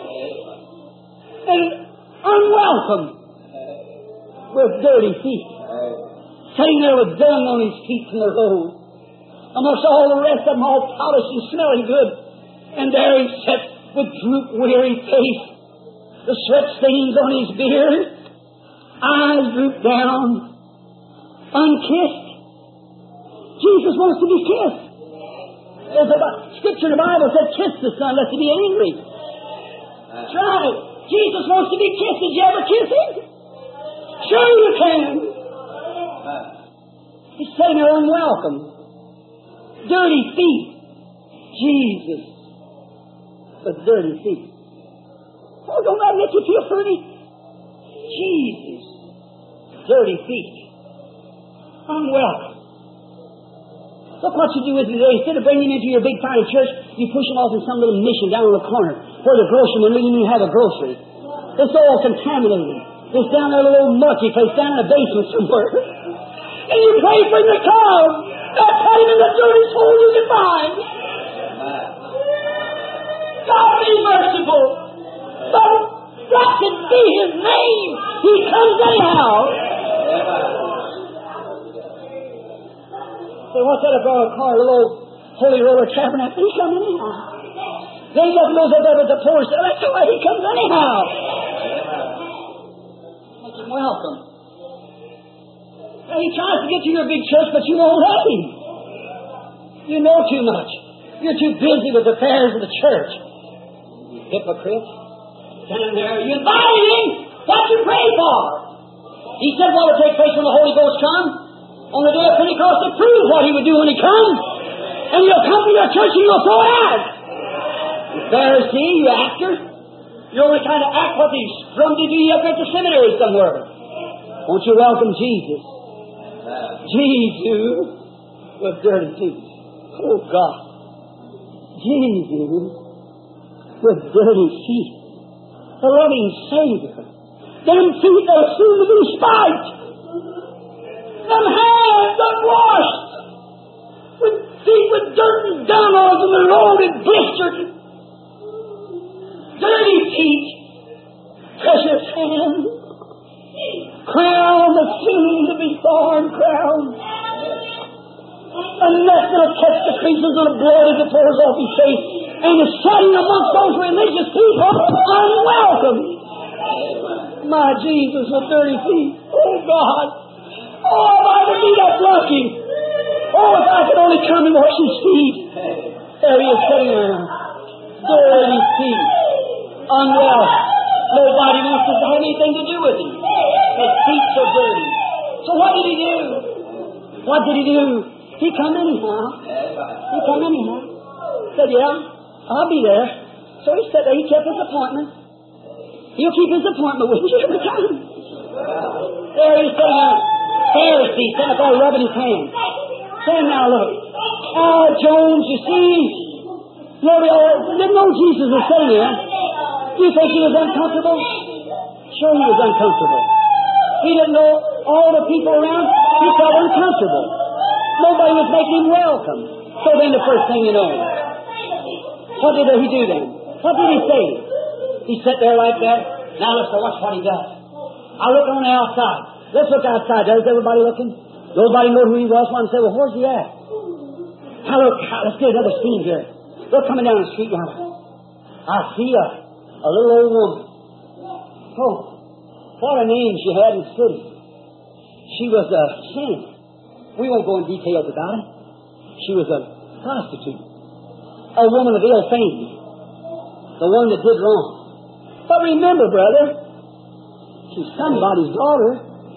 Speaker 2: and unwelcome with dirty feet, sitting there with dung on his feet from the road, amongst all the rest of them all polished and smelling good, and there he sat with droop weary face, the sweat stains on his beard, eyes drooped down, unkissed. Jesus wants to be kissed. There's a scripture in the Bible said, kiss the Son lest he be angry. That's right. Jesus wants to be kissed. Did you ever kiss him? Sure you can. He's sitting there unwelcome. Dirty feet. Jesus. But dirty feet. Oh, don't that make you feel pretty? Jesus. Dirty feet. Unwelcome. Look what you do with him today. Instead of bringing him into your big fine church, you push him off in some little mission down in the corner where the groceryman doesn't even have a grocery. It's all contaminated. It's down there in a little mucky place down in the basement somewhere. And you pray for him to come. That's put him in the dirtiest hole you can find. God be merciful. But blessed be his name. He comes anyhow. So what's that about a car, a little Holy Roller Tabernacle? He comes anyhow. Then look goes up there with the poor stuff. That's the way he comes anyhow. Make him welcome. Now he tries to get to your big church, but you won't let him. You know too much. You're too busy with the affairs of the church. You hypocrite. Stand there. You invited him. What you pray for? He said what would take place when the Holy Ghost comes. On the day of Pentecost to prove what he would do when he comes. And you'll come to your church and you'll throw it out. You Pharisee, you actor. You only kind of act what they strummed to you up at the seminary somewhere. Won't you welcome Jesus? Jesus with dirty feet. Oh God. Jesus with dirty feet. The loving Savior. Them feet that are soon to be spiked. Them hands unwashed. With feet with dirt and dung on them and loaded, blistered. Dirty feet. Precious hands. Crown that's soon to be thorn crown. A net that'll catch the creases of the blood as it pours off his face, and is setting amongst those religious people unwelcome. My Jesus with dirty feet. Oh God. Oh, if I could be that lucky. Oh, if I could only come and wash his feet. There he is sitting there. Dirty feet. Unwelcome. Nobody wants to have anything to do with him. His feet so dirty. So what did he do? What did he do? He come anyhow. He come anyhow. Said, yeah, I'll be there. So he said that he kept his appointment. He'll keep his appointment with you every time. There he's sitting there. Pharisee sitting up there rubbing his hands. Saying, now look. Oh, Jones, you see. You know, we all didn't know Jesus was sitting there. Do you think he was uncomfortable? Sure he was uncomfortable. He didn't know all the people around. He felt uncomfortable. Nobody was making him welcome. So then the first thing you know, what did he do then? What did he say? He sat there like that. Now let's go watch what he does. I look on the outside. Let's look outside. There's everybody looking. Nobody knew who he was. One said, well, where's he at? Now look, let's get another scene here. They're coming down the street now. I see a, a little old woman. Oh, what a name she had in the city. She was a saint. We won't go in details about it. She was a prostitute. A woman of ill fame. The one that did wrong. But remember, brother, she's somebody's daughter.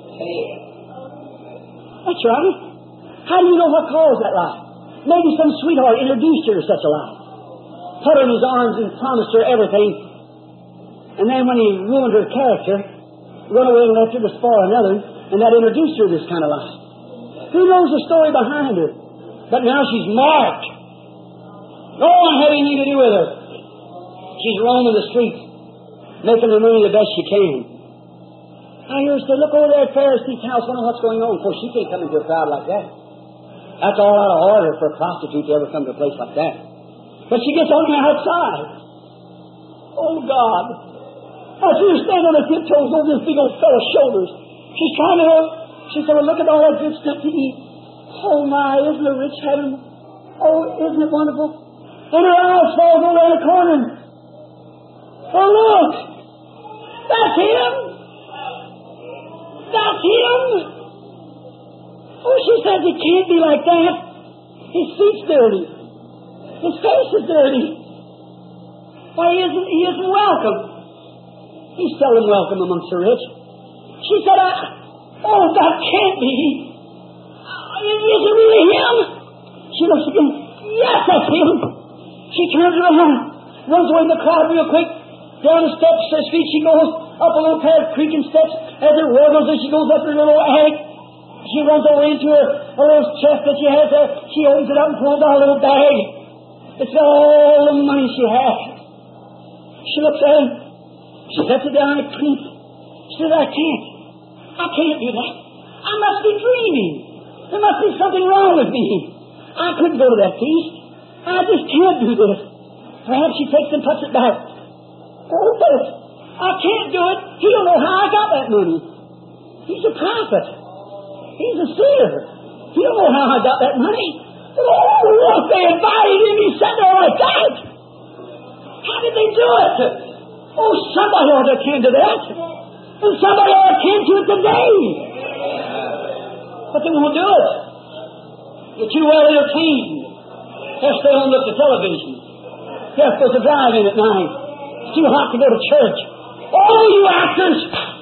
Speaker 2: That's right. How do you know what caused that life? Maybe some sweetheart introduced her to such a life. Put her in his arms and promised her everything. And then when he ruined her character, run away and left her to spoil another, and that introduced her to this kind of life. Who knows the story behind her? But now she's marked. No one had anything to do with her. She's roaming the streets, making her money the best she can. I hear her say, look over there at Pharisee's house, wonder what's going on. Of course, she can't come into a crowd like that. That's all out of order for a prostitute to ever come to a place like that. But she gets on the outside. Oh, God. I see her standing on her tiptoes over this big old fellow's shoulders. She's trying to help. She said, well, look at all that good stuff to eat. Oh, my, isn't it rich heaven? Oh, isn't it wonderful? And her eyes fall over around the corner. Oh, look. That's him. That's him. Oh, she says it can't be like that. His feet's dirty. His face is dirty. Why, he isn't, he isn't welcome. He's seldom welcome amongst the rich. She said, I, oh, that can't be. Is it really him? She looks again. Yes, that's him. She turns around, runs away in the crowd real quick. Down the steps, her feet, she goes up a little pair of creaking steps. As it wiggles, as she goes up her little attic, she runs over into her, her little chest that she has there. She opens it up and pulls out a little bag. It's got all the money she has. She looks at it. She sets it down and cleans it. She says, I can't. I can't do that. I must be dreaming. There must be something wrong with me. I couldn't go to that feast. I just can't do this. Perhaps she takes and puts it back. Oh, but I can't do it. He don't know how I got that money. He's a prophet. He's a seer. He don't know how I got that money. Oh, look, they invited him. He's sitting there like that. How did they do it? Oh, somebody ought to attend to that. And somebody ought to attend to it today. But they won't do it. They're too well entertained. They'll stay home and look at television. They're supposed to drive in at night. It's too hot to go to church. Oh, you actors!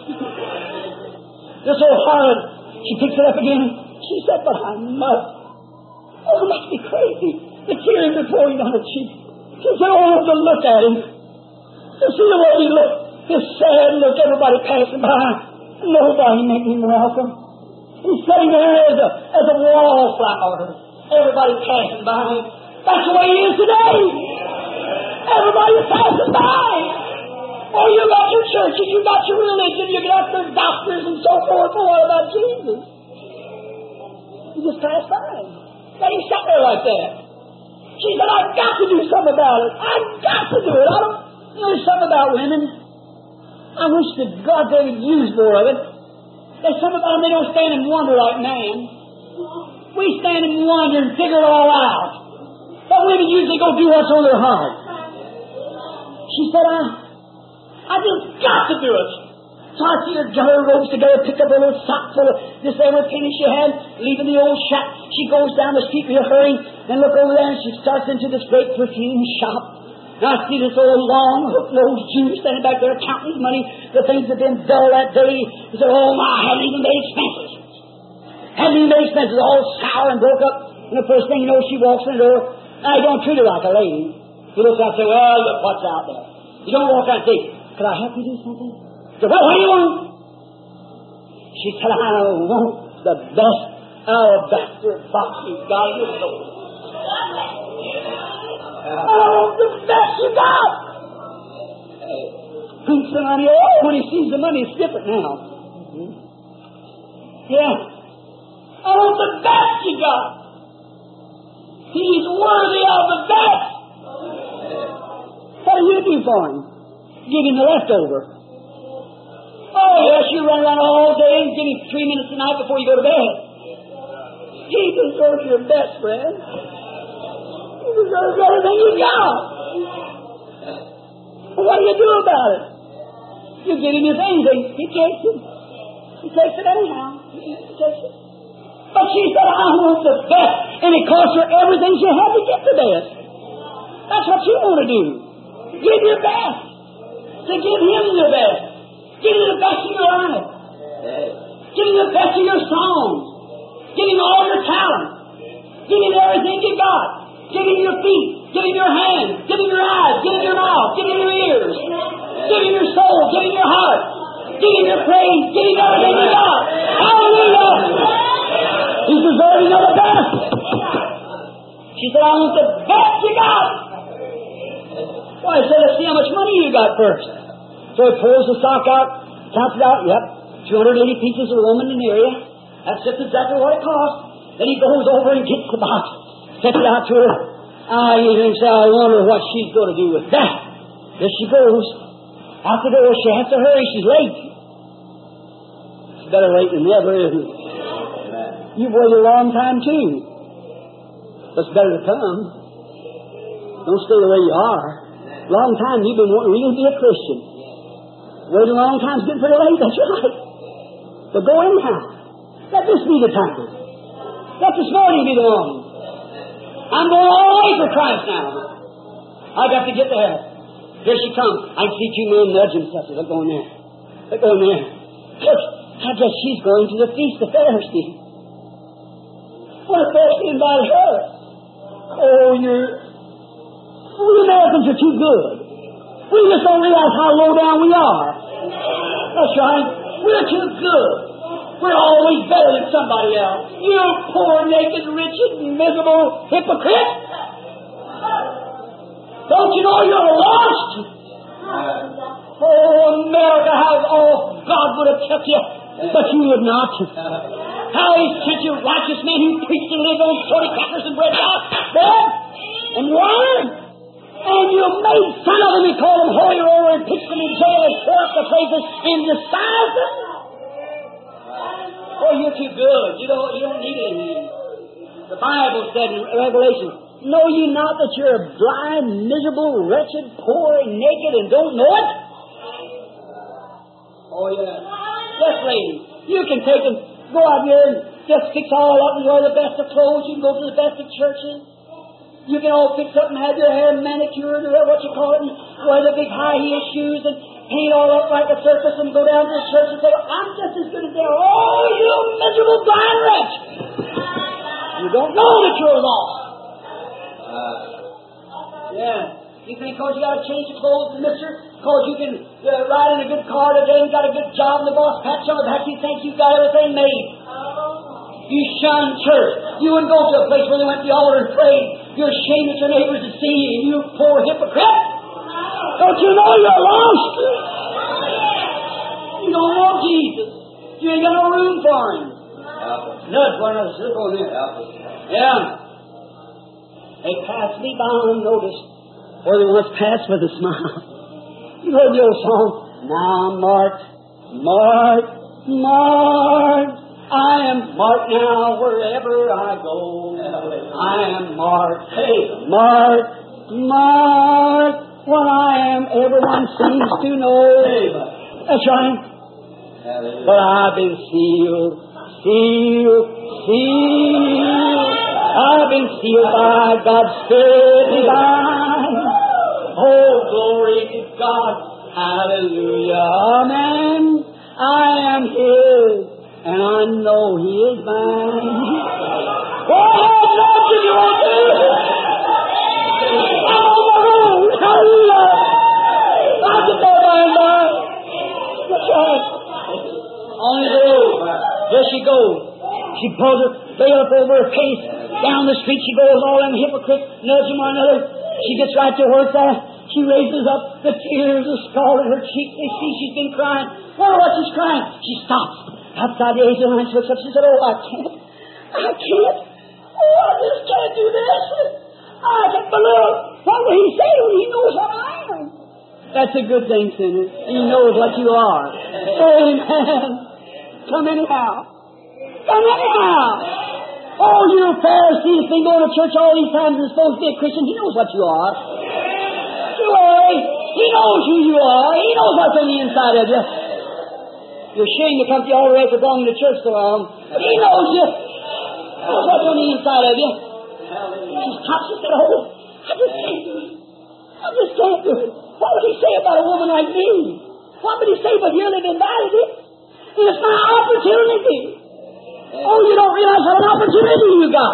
Speaker 2: This old harlot, she picks it up again. She said, but I must. Oh, it must be crazy. to kill him before he done it. She, she said, oh, to look at him. To see the way he looked. This sad look, everybody passing by. Nobody making him welcome. He's sitting there as a, as a wallflower. Everybody passing by. That's the way he is today. Everybody's passing by. Oh, you got your church and you got your religion. You got your doctors and so forth. But what about Jesus? He just passed by. Then he sat there like that. She said, I've got to do something about it. I've got to do it. I don't, there's something about women. I wish that God would use more of it. There's something about them, they don't stand and wonder like man. We stand and wonder and figure it all out. But women usually go do what's on their heart. She said, I, I just got to do it. So I see her gather her robes together, pick up a little sock full of this little penny she had, leaving the old shack. She goes down the street real hurry and look over there and she starts into this great perfume shop. Now I see this old long hook-nosed Jew standing back there counting his money. The things have been dull that day. He said, oh my, I haven't even made expenses. Haven't even made expenses. All sour and broke up. And the first thing you know, she walks in the door. Now, you don't treat her like a lady. He looks out and says, well, look what's out there. You don't walk out and say, could I help you do something? He said, well, what do you want? She said, I want the best alabaster box you've got in your soul. Oh, the best you got! Thinks the money, oh, when he sees the money, it's different now. Mm-hmm. Yeah. Oh, the best you got! He's worthy of the best! What do you do for him? Give him the leftover. Oh, yes, you run around all day and give him three minutes a night before you go to bed. He deserves your best, friend. He deserves everything you got. Well, what do you do about it? You give him his anything. He takes it. He takes it anyhow. He takes it. But she said, I want the best. And it cost her everything she had to get the best. That's what you want to do. Give your best. To give him the best. Give him the best of your life. Give him the best of your songs. Give him all your talent. Give him everything you got. Give him your feet. Give him your hands. Give him your eyes. Give him your mouth. Give him your ears. Give him your soul. Give him your heart. Give him your praise. Give him everything you got. Hallelujah. He's deserving of the best. She said, I want the best you got. Why, I said, let's see how much money you got first. So he pulls the sock out, counts it out, yep, two hundred eighty pieces of a woman in the area. That's just exactly what it costs. Then he goes over and gets the box, sets it out to her. Ah, you think so, I wonder what she's going to do with that. There she goes. Out the door, she has to hurry, she's late. It's better late than never, isn't it? You've waited a long time, too. But it's better to come. Don't stay the way you are. Long time you've been wanting really to be a Christian. Waited a long time, it's getting pretty late, that's right. But go anyhow. Let this be the time. Let this morning be the morning. I'm going all the way for Christ now. I got to get there. Here she comes. I can see two men nudging themselves. They're going there. They're going there. Look, I guess she's going to the feast of Pharisee. What if Pharisee invited her? Oh, you're... We Americans are too good. We just don't realize how low down we are. That's right. We're too good. We're always better than somebody else. You poor, naked, wretched, miserable hypocrite. Don't you know you're lost? Oh, America, how off God would have kept you, but you would not. How He sent you righteous men who preached and lived on forty crackers and bread, bread and water. And you made fun of them and called them holy roller and pitched them in jail and tore up the places and despised them. Oh, you're too good. You don't, you don't need anything. The Bible said in Revelation, know ye not that you're blind, miserable, wretched, poor, and naked, and don't know it? Oh, yeah. Yes, ladies. You can take and go out here and just fix all up and wear the best of clothes. You can go to the best of churches. You can all fix up and have your hair manicured or what you call it and wear the big high heel shoes and paint all up like a circus and go down to the church and say, I'm just as good as they are. Oh, you miserable blind wretch! You don't know that you're lost. Yeah. You think because you got to change your clothes, mister, because you can uh, ride in a good car today and got a good job and the boss pats you on the back, you think you've got everything made. You shun church. You wouldn't go to a place where they went to the altar and prayed. You're ashamed that your neighbors to see you, you poor hypocrite. Don't you know you're lost? You don't want Jesus. You ain't got no room for Him. Nudge one another. Look over there. Yeah. They passed me by unnoticed. Or they once passed with a smile. You heard the old song. Now I'm marked, marked, marked. I am marked now wherever I go. I am marked, marked, marked. What I am, everyone seems to know. That's right. But I've been sealed, sealed, sealed. I've been sealed by God's Spirit divine. Oh, glory to God. Hallelujah. Amen. I am His, and I know He is mine. Oh, Lord, if you want to. Oh, my Lord. Hallelujah. I can go by and by. That's right. On His road. There she goes. She pulls her veil up over her face. Down the street she goes, all them hypocrites nudging one another. She gets right to where it's at. She raises up, the tears are scalding her cheek. They see she's been crying. Wonder what she's crying. She stops outside the angel line. She looks up. She said, oh, I can't. I can't. Oh, I just can't do this. I can't. But look, what will He say when He knows what I am? That's a good thing, sinner. He knows what you are. Amen. Come anyhow. Come anyhow. Oh, you Pharisees, been going to church all these times and supposed to be a Christian. He knows what you are. You worry. He knows who you are. He knows what's on the inside of you. You're ashamed to come to the altar after belonging to church so long. But He knows you. He knows what's on the inside of you. She stops and said, oh, I just can't do it. I just can't do it. What would He say about a woman like me? What would He say but here they've invited it? And it's my opportunity. Oh, you don't realize what an opportunity you got.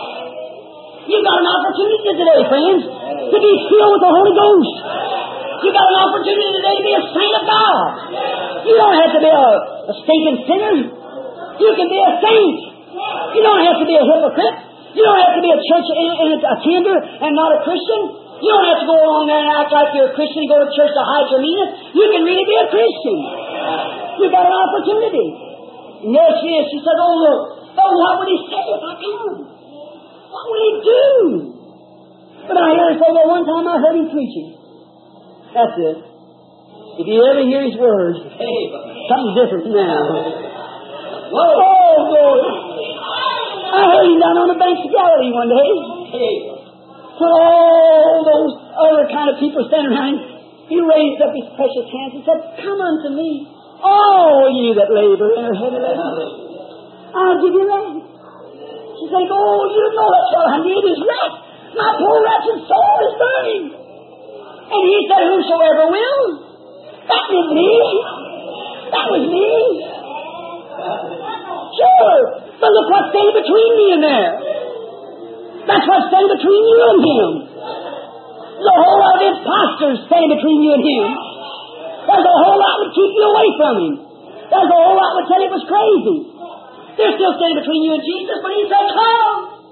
Speaker 2: You got an opportunity today, friends, to be filled with the Holy Ghost. You got an opportunity today to be a saint of God. You don't have to be a, a stinking sinner. You can be a saint. You don't have to be a hypocrite. You don't have to be a church attender and not a Christian. You don't have to go along there and act like you're a Christian and go to church to hide your meanness. You can really be a Christian. You've got an opportunity. And there she is. She said, oh, look. Oh, what would He say if I come? What would He do? But I hear Him say, well, one time I heard Him preaching. That's it. If you ever hear His words, something different now. Whoa, Lord. I heard Him down on the banks of Galilee one day. With all those other kind of people standing around Him, He raised up His precious hands and said, come unto me, all ye that labor and are heavy laden. I'll give you rest. She said, oh, you know that's what I need is rest. My poor wretched soul is burning. And He said, whosoever will. That was me. That was me. Sure. But look what's standing between me and there. That's what's standing between you and Him. There's a whole lot of imposters standing between you and Him. There's a whole lot would keep you away from Him. There's a whole lot would tell you it was crazy. They're still standing between you and Jesus, but He said, come.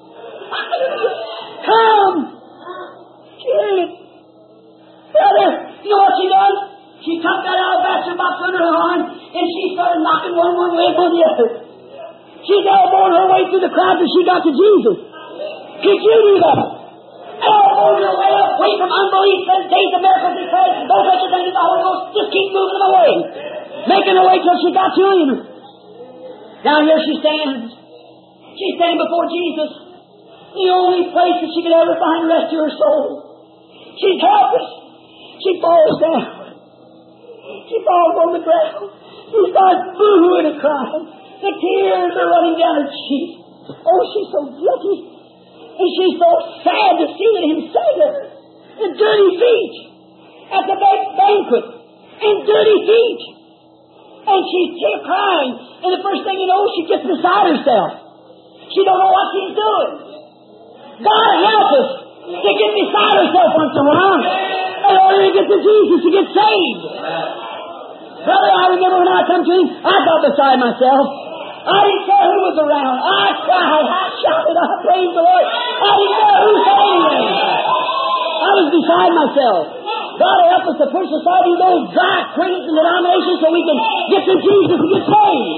Speaker 2: Come. She heard it. Brother, you know what she done? She took that alabaster box under her arm, and she started knocking one one way and one the other. She elbowed her way through the crowd till she got to Jesus. Could you do that? Elbowed your way away from unbelief and days of miracles and praise. Don't let your thing in the Holy Ghost. Just keep moving them away. Making her way till she got to Him. Now here she stands. She's standing before Jesus. The only place that she could ever find rest to her soul. She's helpless. She falls down. She falls on the ground. She starts boo-hooing and crying. The tears are running down her cheek. Oh, she's so guilty. And she's so sad to see Him say to her. The dirty feet at the big banquet. And dirty feet. And she's still crying. And the first thing you know, she gets beside herself. She don't know what she's doing. God help us. to get beside herself once in a while in order to get to Jesus, to get saved. Brother, I remember when I come to him, I got beside myself. I didn't care who was around. I cried, I shouted, I praised the Lord. I didn't care who said anything. I was beside myself. God help us to push aside those dry creeds and denominations so we can get to Jesus and get saved.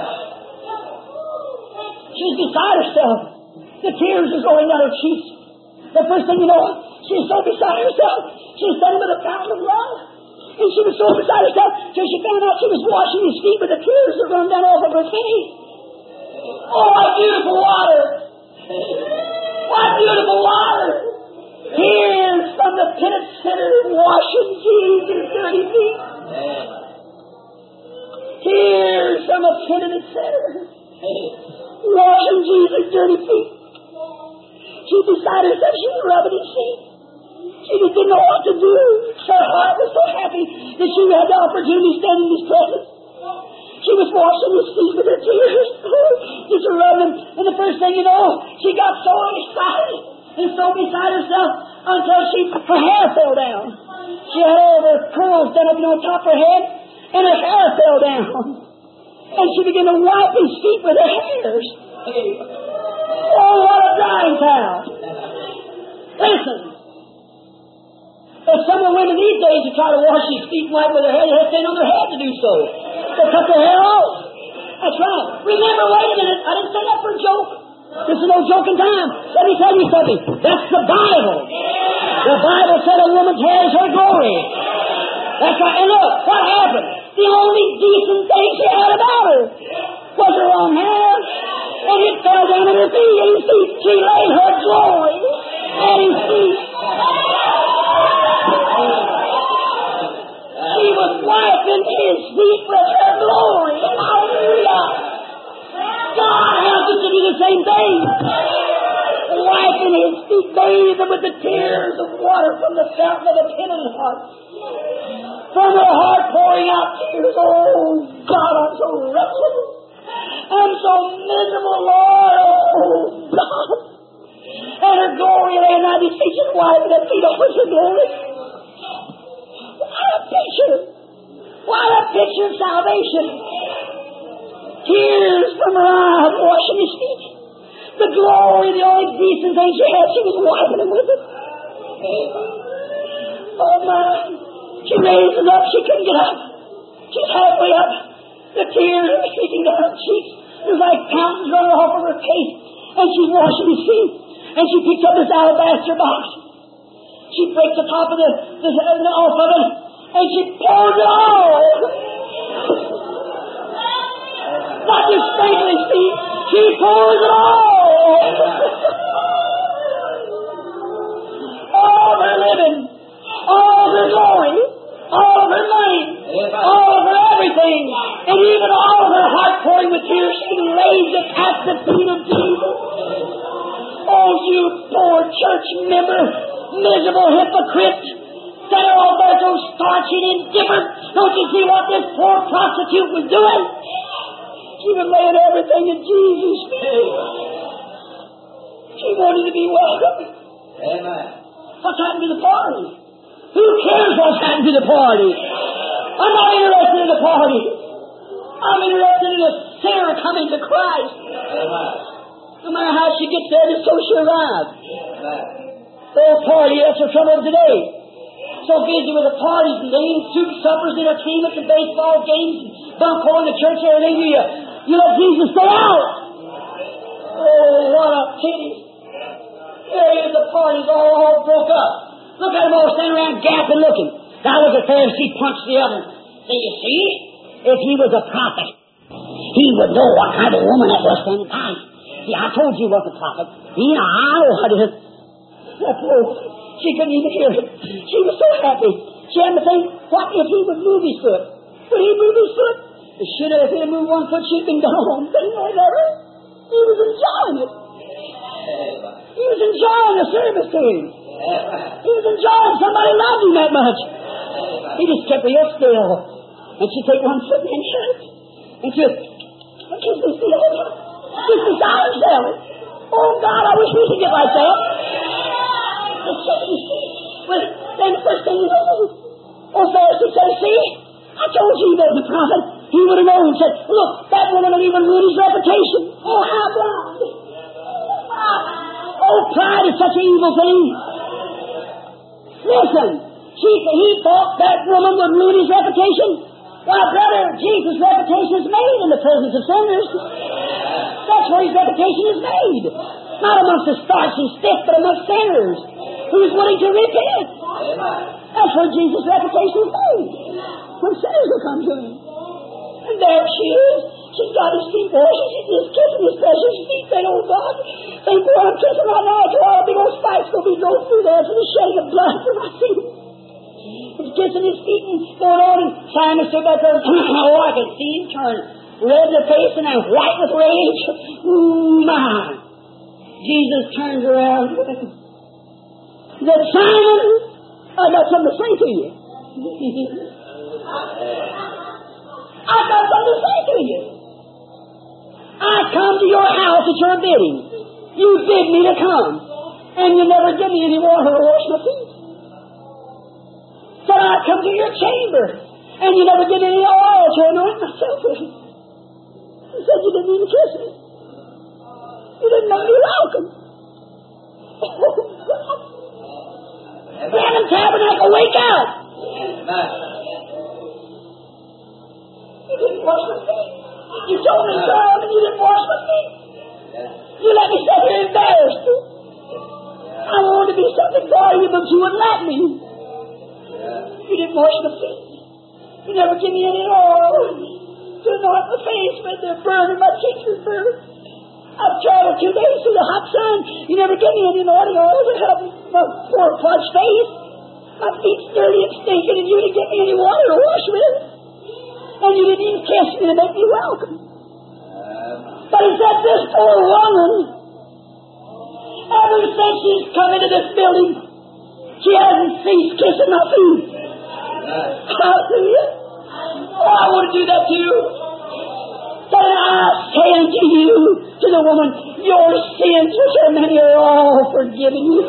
Speaker 2: She's beside herself. The tears are going down her cheeks. The first thing you know, she's so beside herself. She's standing by the fountain of love. And she was so beside herself till she found out she was washing his feet with the tears that run down off of her face. Oh, what beautiful water! What beautiful water! Tears from the penitent sinner washing Jesus' dirty feet. Tears from a penitent sinner washing Jesus' dirty feet. She beside herself, she was rubbing his feet. She just didn't know what to do. Her heart was so happy that she had the opportunity to stand in his presence. She was washing his feet with her tears, just rubbing him. And the first thing you know, she got so excited and so beside herself until she her hair fell down. She had all her curls done up you know, on top of her head, and her hair fell down. And she began to wipe his feet with her hairs. Oh, what a drying towel! Listen. There's some of the women these days who try to wash his feet and wipe with their hair, they have to stand on their head to do so. They cut their hair off. That's right. Remember, wait a minute, I didn't say that for a joke. This is no joking time. Let me tell you something. That's the Bible. The Bible said a woman's hair is her glory. That's right. And look, what happened? The only decent thing she had about her was her long hair. And it fell down at her feet. And see, she laid her glory at his feet. She was wiping his feet with her glory. Hallelujah. God help us to do the same thing. Wiping his feet, bathing them with the tears of water from the fountain of the penitent heart. From her heart pouring out tears. Oh, God, I'm so wretched. I'm so miserable, Lord. Oh, God. And her glory laying out his feet and wiping her feet off with her glory. What a picture! What a picture of salvation! Tears from her eyes washing his feet. The glory, the only decent thing she had, she was wiping him with it. Oh my! She raises up, she couldn't get up. She's halfway up. The tears are streaking down her cheeks. There's like fountains running off of her face. And she's washing his feet. And she picks up this alabaster box. She breaks the top of the, the, the off of it, and she pours it all. Not just sprinkling his feet, she pours it all. All of her living, all of her glory, all of her money, all of her everything, and even all of her heart pouring with tears, she lays it at the feet of Jesus. Oh, you poor church member, miserable hypocrite, that are all there so starchy and indifferent. Don't you see what this poor prostitute was doing? She was laying everything in Jesus' feet. She wanted to be welcome.
Speaker 3: Amen.
Speaker 2: What's happened to the party? Who cares what's happened to the party? I'm not interested in the party. I'm interested in a sinner coming to Christ.
Speaker 3: Amen.
Speaker 2: No matter how she gets there, so she arrives.
Speaker 3: Amen.
Speaker 2: The old party, that's the trouble of today. So busy with the parties and games, soup suppers, entertainments, and baseball games, and bunk hole in the church, and everything. You, you let Jesus stay out. Oh, what a pity. There is the parties all, all broke up. Look at them all standing around gapping looking. Now look at Pharisee punch the other. Say, you see, if he was a prophet, he would know what kind of woman that was standing by. See, I told you he was a prophet. You know, I know what it is. That poor, she couldn't even hear it. She was so happy. She had to think, what if he would move his foot? Would he move his foot? If should have, if he had moved one foot, she'd been gone. But he never. He was enjoying it. He was enjoying the service to him. He was enjoying somebody loved him that much. He just kept real still. And she'd take one foot and hear it. And just, just be still. Just beside herself. Oh, God, I wish we could get like that. to check his feet. Well, then the first thing you know, old Pharisee said, see, I told you he wasn't a prophet. He would have known and said, look, that woman will even ruin his reputation. Oh, how blind. Oh, pride is such an evil thing. Listen, she, he thought that woman would ruin his reputation. Why, brother, Jesus' reputation is made in the presence of sinners. That's where his reputation is made. Not amongst the starch and stiff, but amongst sinners who's willing to repent. That's where Jesus' reputation is made. When sinners will come to him. And there she is. She's got his feet washed. She's just kissing his precious feet. Saying, oh God, think what I'm kissing right now. After all, big old spikes will be going through there for the shedding of blood for my feet. He's kissing his feet and going on. And Simon stood back there. Oh, I could see him turn red in the face and then white with rage. Ooh, my. Jesus turns around. He said, Simon, I got something to say to you. I've got something to say to you. I come to your house at your bidding. You bid me to come. And you never give me any water to wash my feet. Said I come to your chamber. And you never give me any oil to anoint myself with. He said you didn't even kiss me. You didn't make me welcome. Brandon Tabernacle, wake up! You didn't wash my feet. You told me so, and you didn't wash my feet. You let me sit here embarrassed. I wanted to be something for you, but you wouldn't let me. You didn't wash my feet. You never give me any oil to anoint my face, but they're burning, my cheeks are burning. I've traveled two days through the hot sun. You never give me any anointing oil to help my poor parched face. My feet's dirty and stinking, and you didn't give me any water to wash with. And you didn't even kiss me to make me welcome. But he said, this poor woman, ever since she's come into this building, she hasn't ceased kissing my feet. Hallelujah. Oh, I want to do that to you. But I say unto you, to the woman, your sins, which are many, are all forgiven you.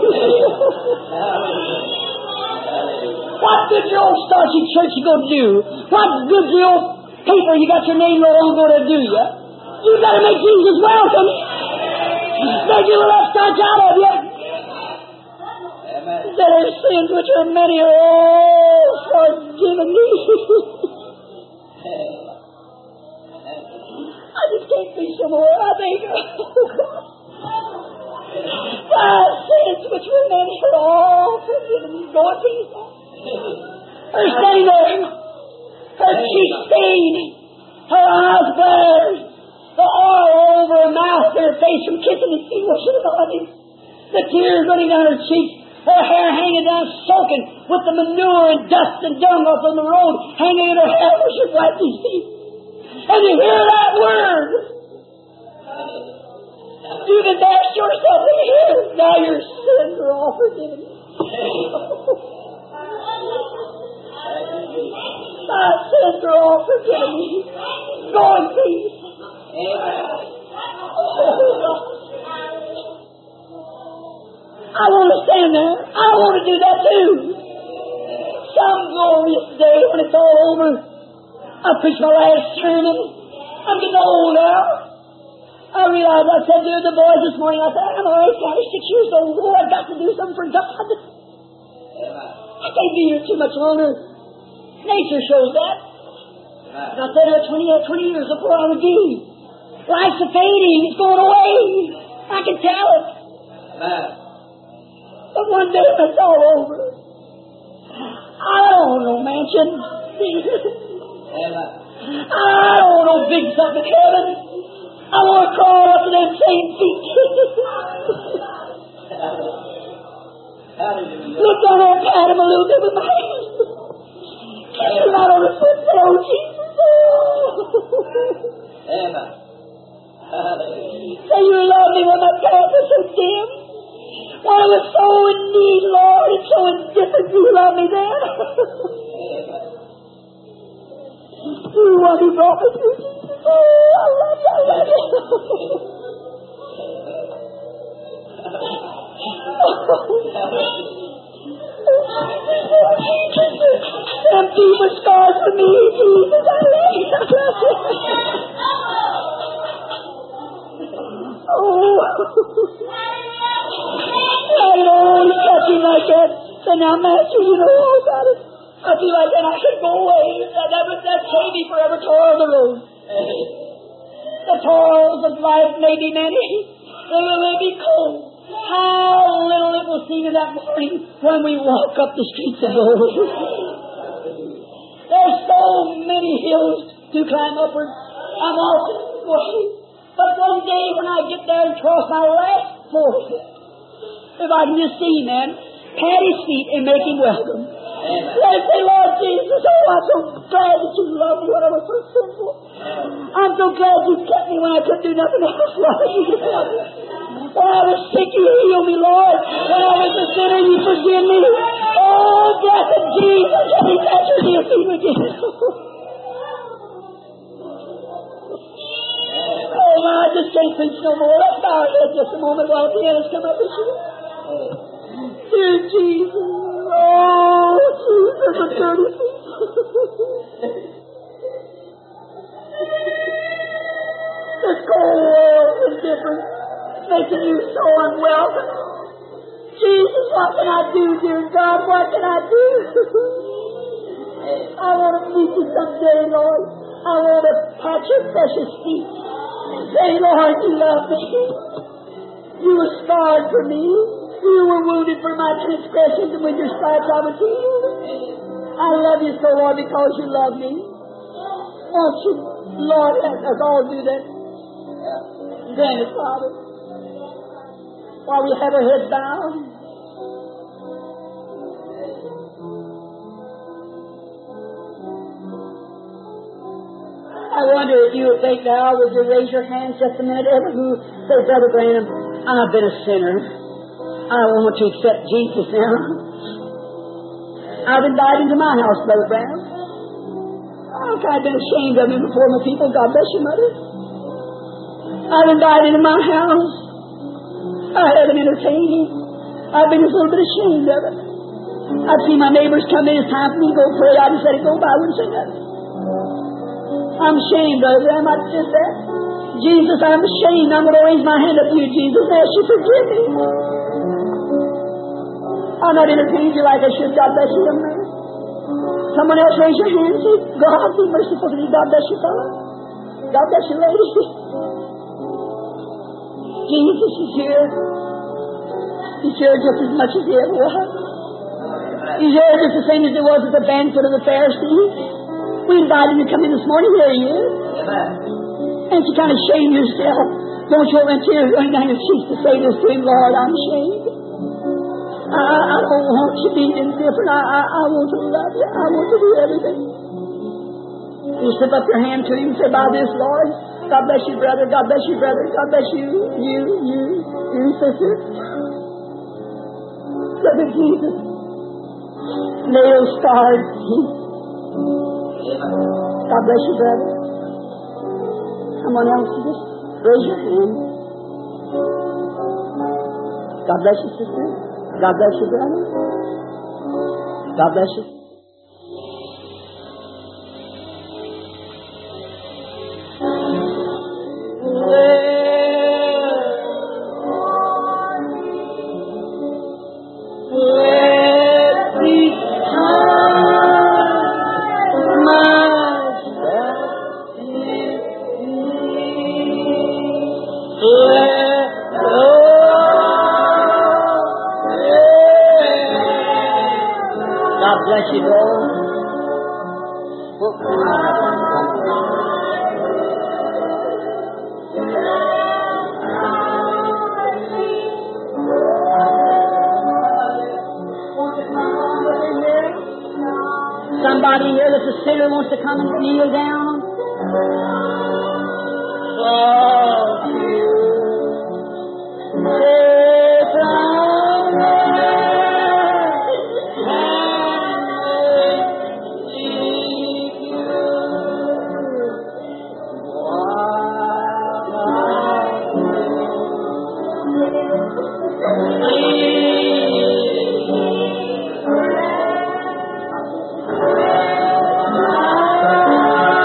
Speaker 2: What good your old starchy church you going to do? What good your old paper you got your name wrote on going to do you? You got to make Jesus welcome. Make you let starch out of you. That her sins, which are many, are all forgiven me. I just can't be some more. I think. My sins, which were many, are all forgiven me. Go in peace. Her standing there, her cheeks stained, her eyes blared, the oil over her mouth, her face from kissing his feet, washing on him, the tears running down her cheeks, her hair hanging down, soaking with the manure and dust and dung off on the road, hanging in her hair where she wiped his feet. And you hear that word. You can dash yourself in here. Now your sins are all forgiven. My sins are all forgiven me. Go in peace. I want to stand there. I want to do that too. Some glorious day when it's all over. I preached my last sermon. I'm getting old now. I realized, I said to the boys this morning, I said, I'm already twenty-six years old. Oh, I've got to do something for God. I can't be here too much longer. Nature shows that. And I said here twenty, twenty years before I would be. Life's a fading. It's going away. I can tell it. But one day when it's all over, I don't want no mansion. I don't want no big something in heaven. I want to crawl up to them same feet. Look down there and pat him a little bit with my hand. Kiss him out on the foot and say, oh, Jesus.
Speaker 3: Amen.
Speaker 2: Say you love me when my path was so dim. When I was so in need, Lord, and so indifferent, you love me then. You what He brought me through, Jesus. Oh, I love you, I love you. Oh, Lord, touch him like that. Say, now, Master, you know all about it. I feel like then I should go away. That, that, that can't be forever toil the road. The toils of life may be many. They will be cold. How little it will seem in that morning when we walk up the streets of gold. There's so many hills to climb upward. I'm walking away. But one day when I get there and cross my last foot, if I can just see him, man, pat his feet and make him welcome. Let's say, Lord Jesus, oh, I'm so glad that you love me when I was so sinful. I'm so glad you kept me when I couldn't do nothing else, Lord. When I was sick, you healed me, Lord. When I was a sinner, you forgive me. Oh, blessed Jesus, let me touch your dear feet again. Oh, my, I just can't preach no more. Let's bow our heads just a moment while the pianists come up and sing. Dear Jesus. Oh, Jesus, a dirty feet. This cold world is different, making you so unwelcome. Jesus, what can I do, dear God? What can I do? I want to meet you someday, Lord. I want to touch your precious feet. Say, Lord, you love me. You were scarred for me. You were wounded for my transgressions, and with your stripes I was healed. I love you so, Lord, because you love me. Won't you, Lord, let us all do that? Grant it, Father. While we have our heads bowed. I wonder if you would think now, would you raise your hands just a minute? Ever who say, Brother Branham, I've been a sinner. I want to accept Jesus now. I've invited him to my house, Brother Branham. I've kind of been ashamed of him before my people. God bless you, Mother. I've invited him to my house. I haven't entertained him. I've been just a little bit ashamed of it. I've seen my neighbors come in. It's time for me to go pray. I just let it go by. I wouldn't say nothing. I'm ashamed, Brother Branham. I did that. Jesus, I'm ashamed. I'm going to raise my hand up to you, Jesus. Ask you forgive me. I'm not entertaining you like I should. God bless you, young man. Someone else raise your hand. Say, God, be merciful to me. God bless you, fellow. God bless you, lady. Jesus is here. He's here just as much as he ever was. He's here just the same as he was at the banquet of the Pharisees. We invited him to come in this morning. There he is. And you kind of shame yourself. Don't you have tears running down your cheeks to say this to him, Lord, I'm ashamed. I, I don't want to be indifferent. I, I, I want to love you. I want to do everything. You slip up your hand to him and say, by this, Lord, God bless you, brother. God bless you, brother. God bless you, you, you, you, sister. Look at Jesus. Nail scarred feet. God bless you, brother. Someone else, just raise your hand. God bless you, sister. God bless you, brother. God bless you. Somebody here that's a sinner wants to come and kneel down. Oh, you.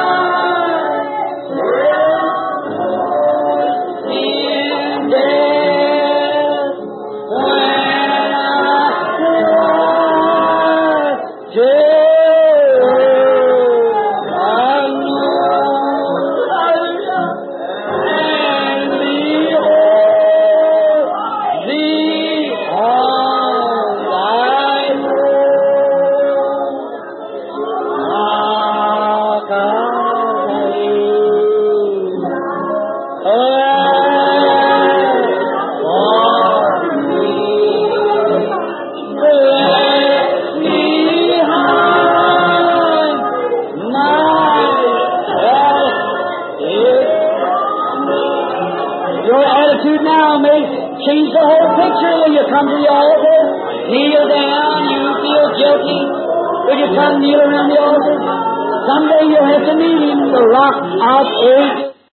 Speaker 2: Yeah. change the whole picture when you come to the altar. Kneel down, you feel guilty. Will you come kneel around the altar? Someday you'll have to meet Him, the Rock of Ages.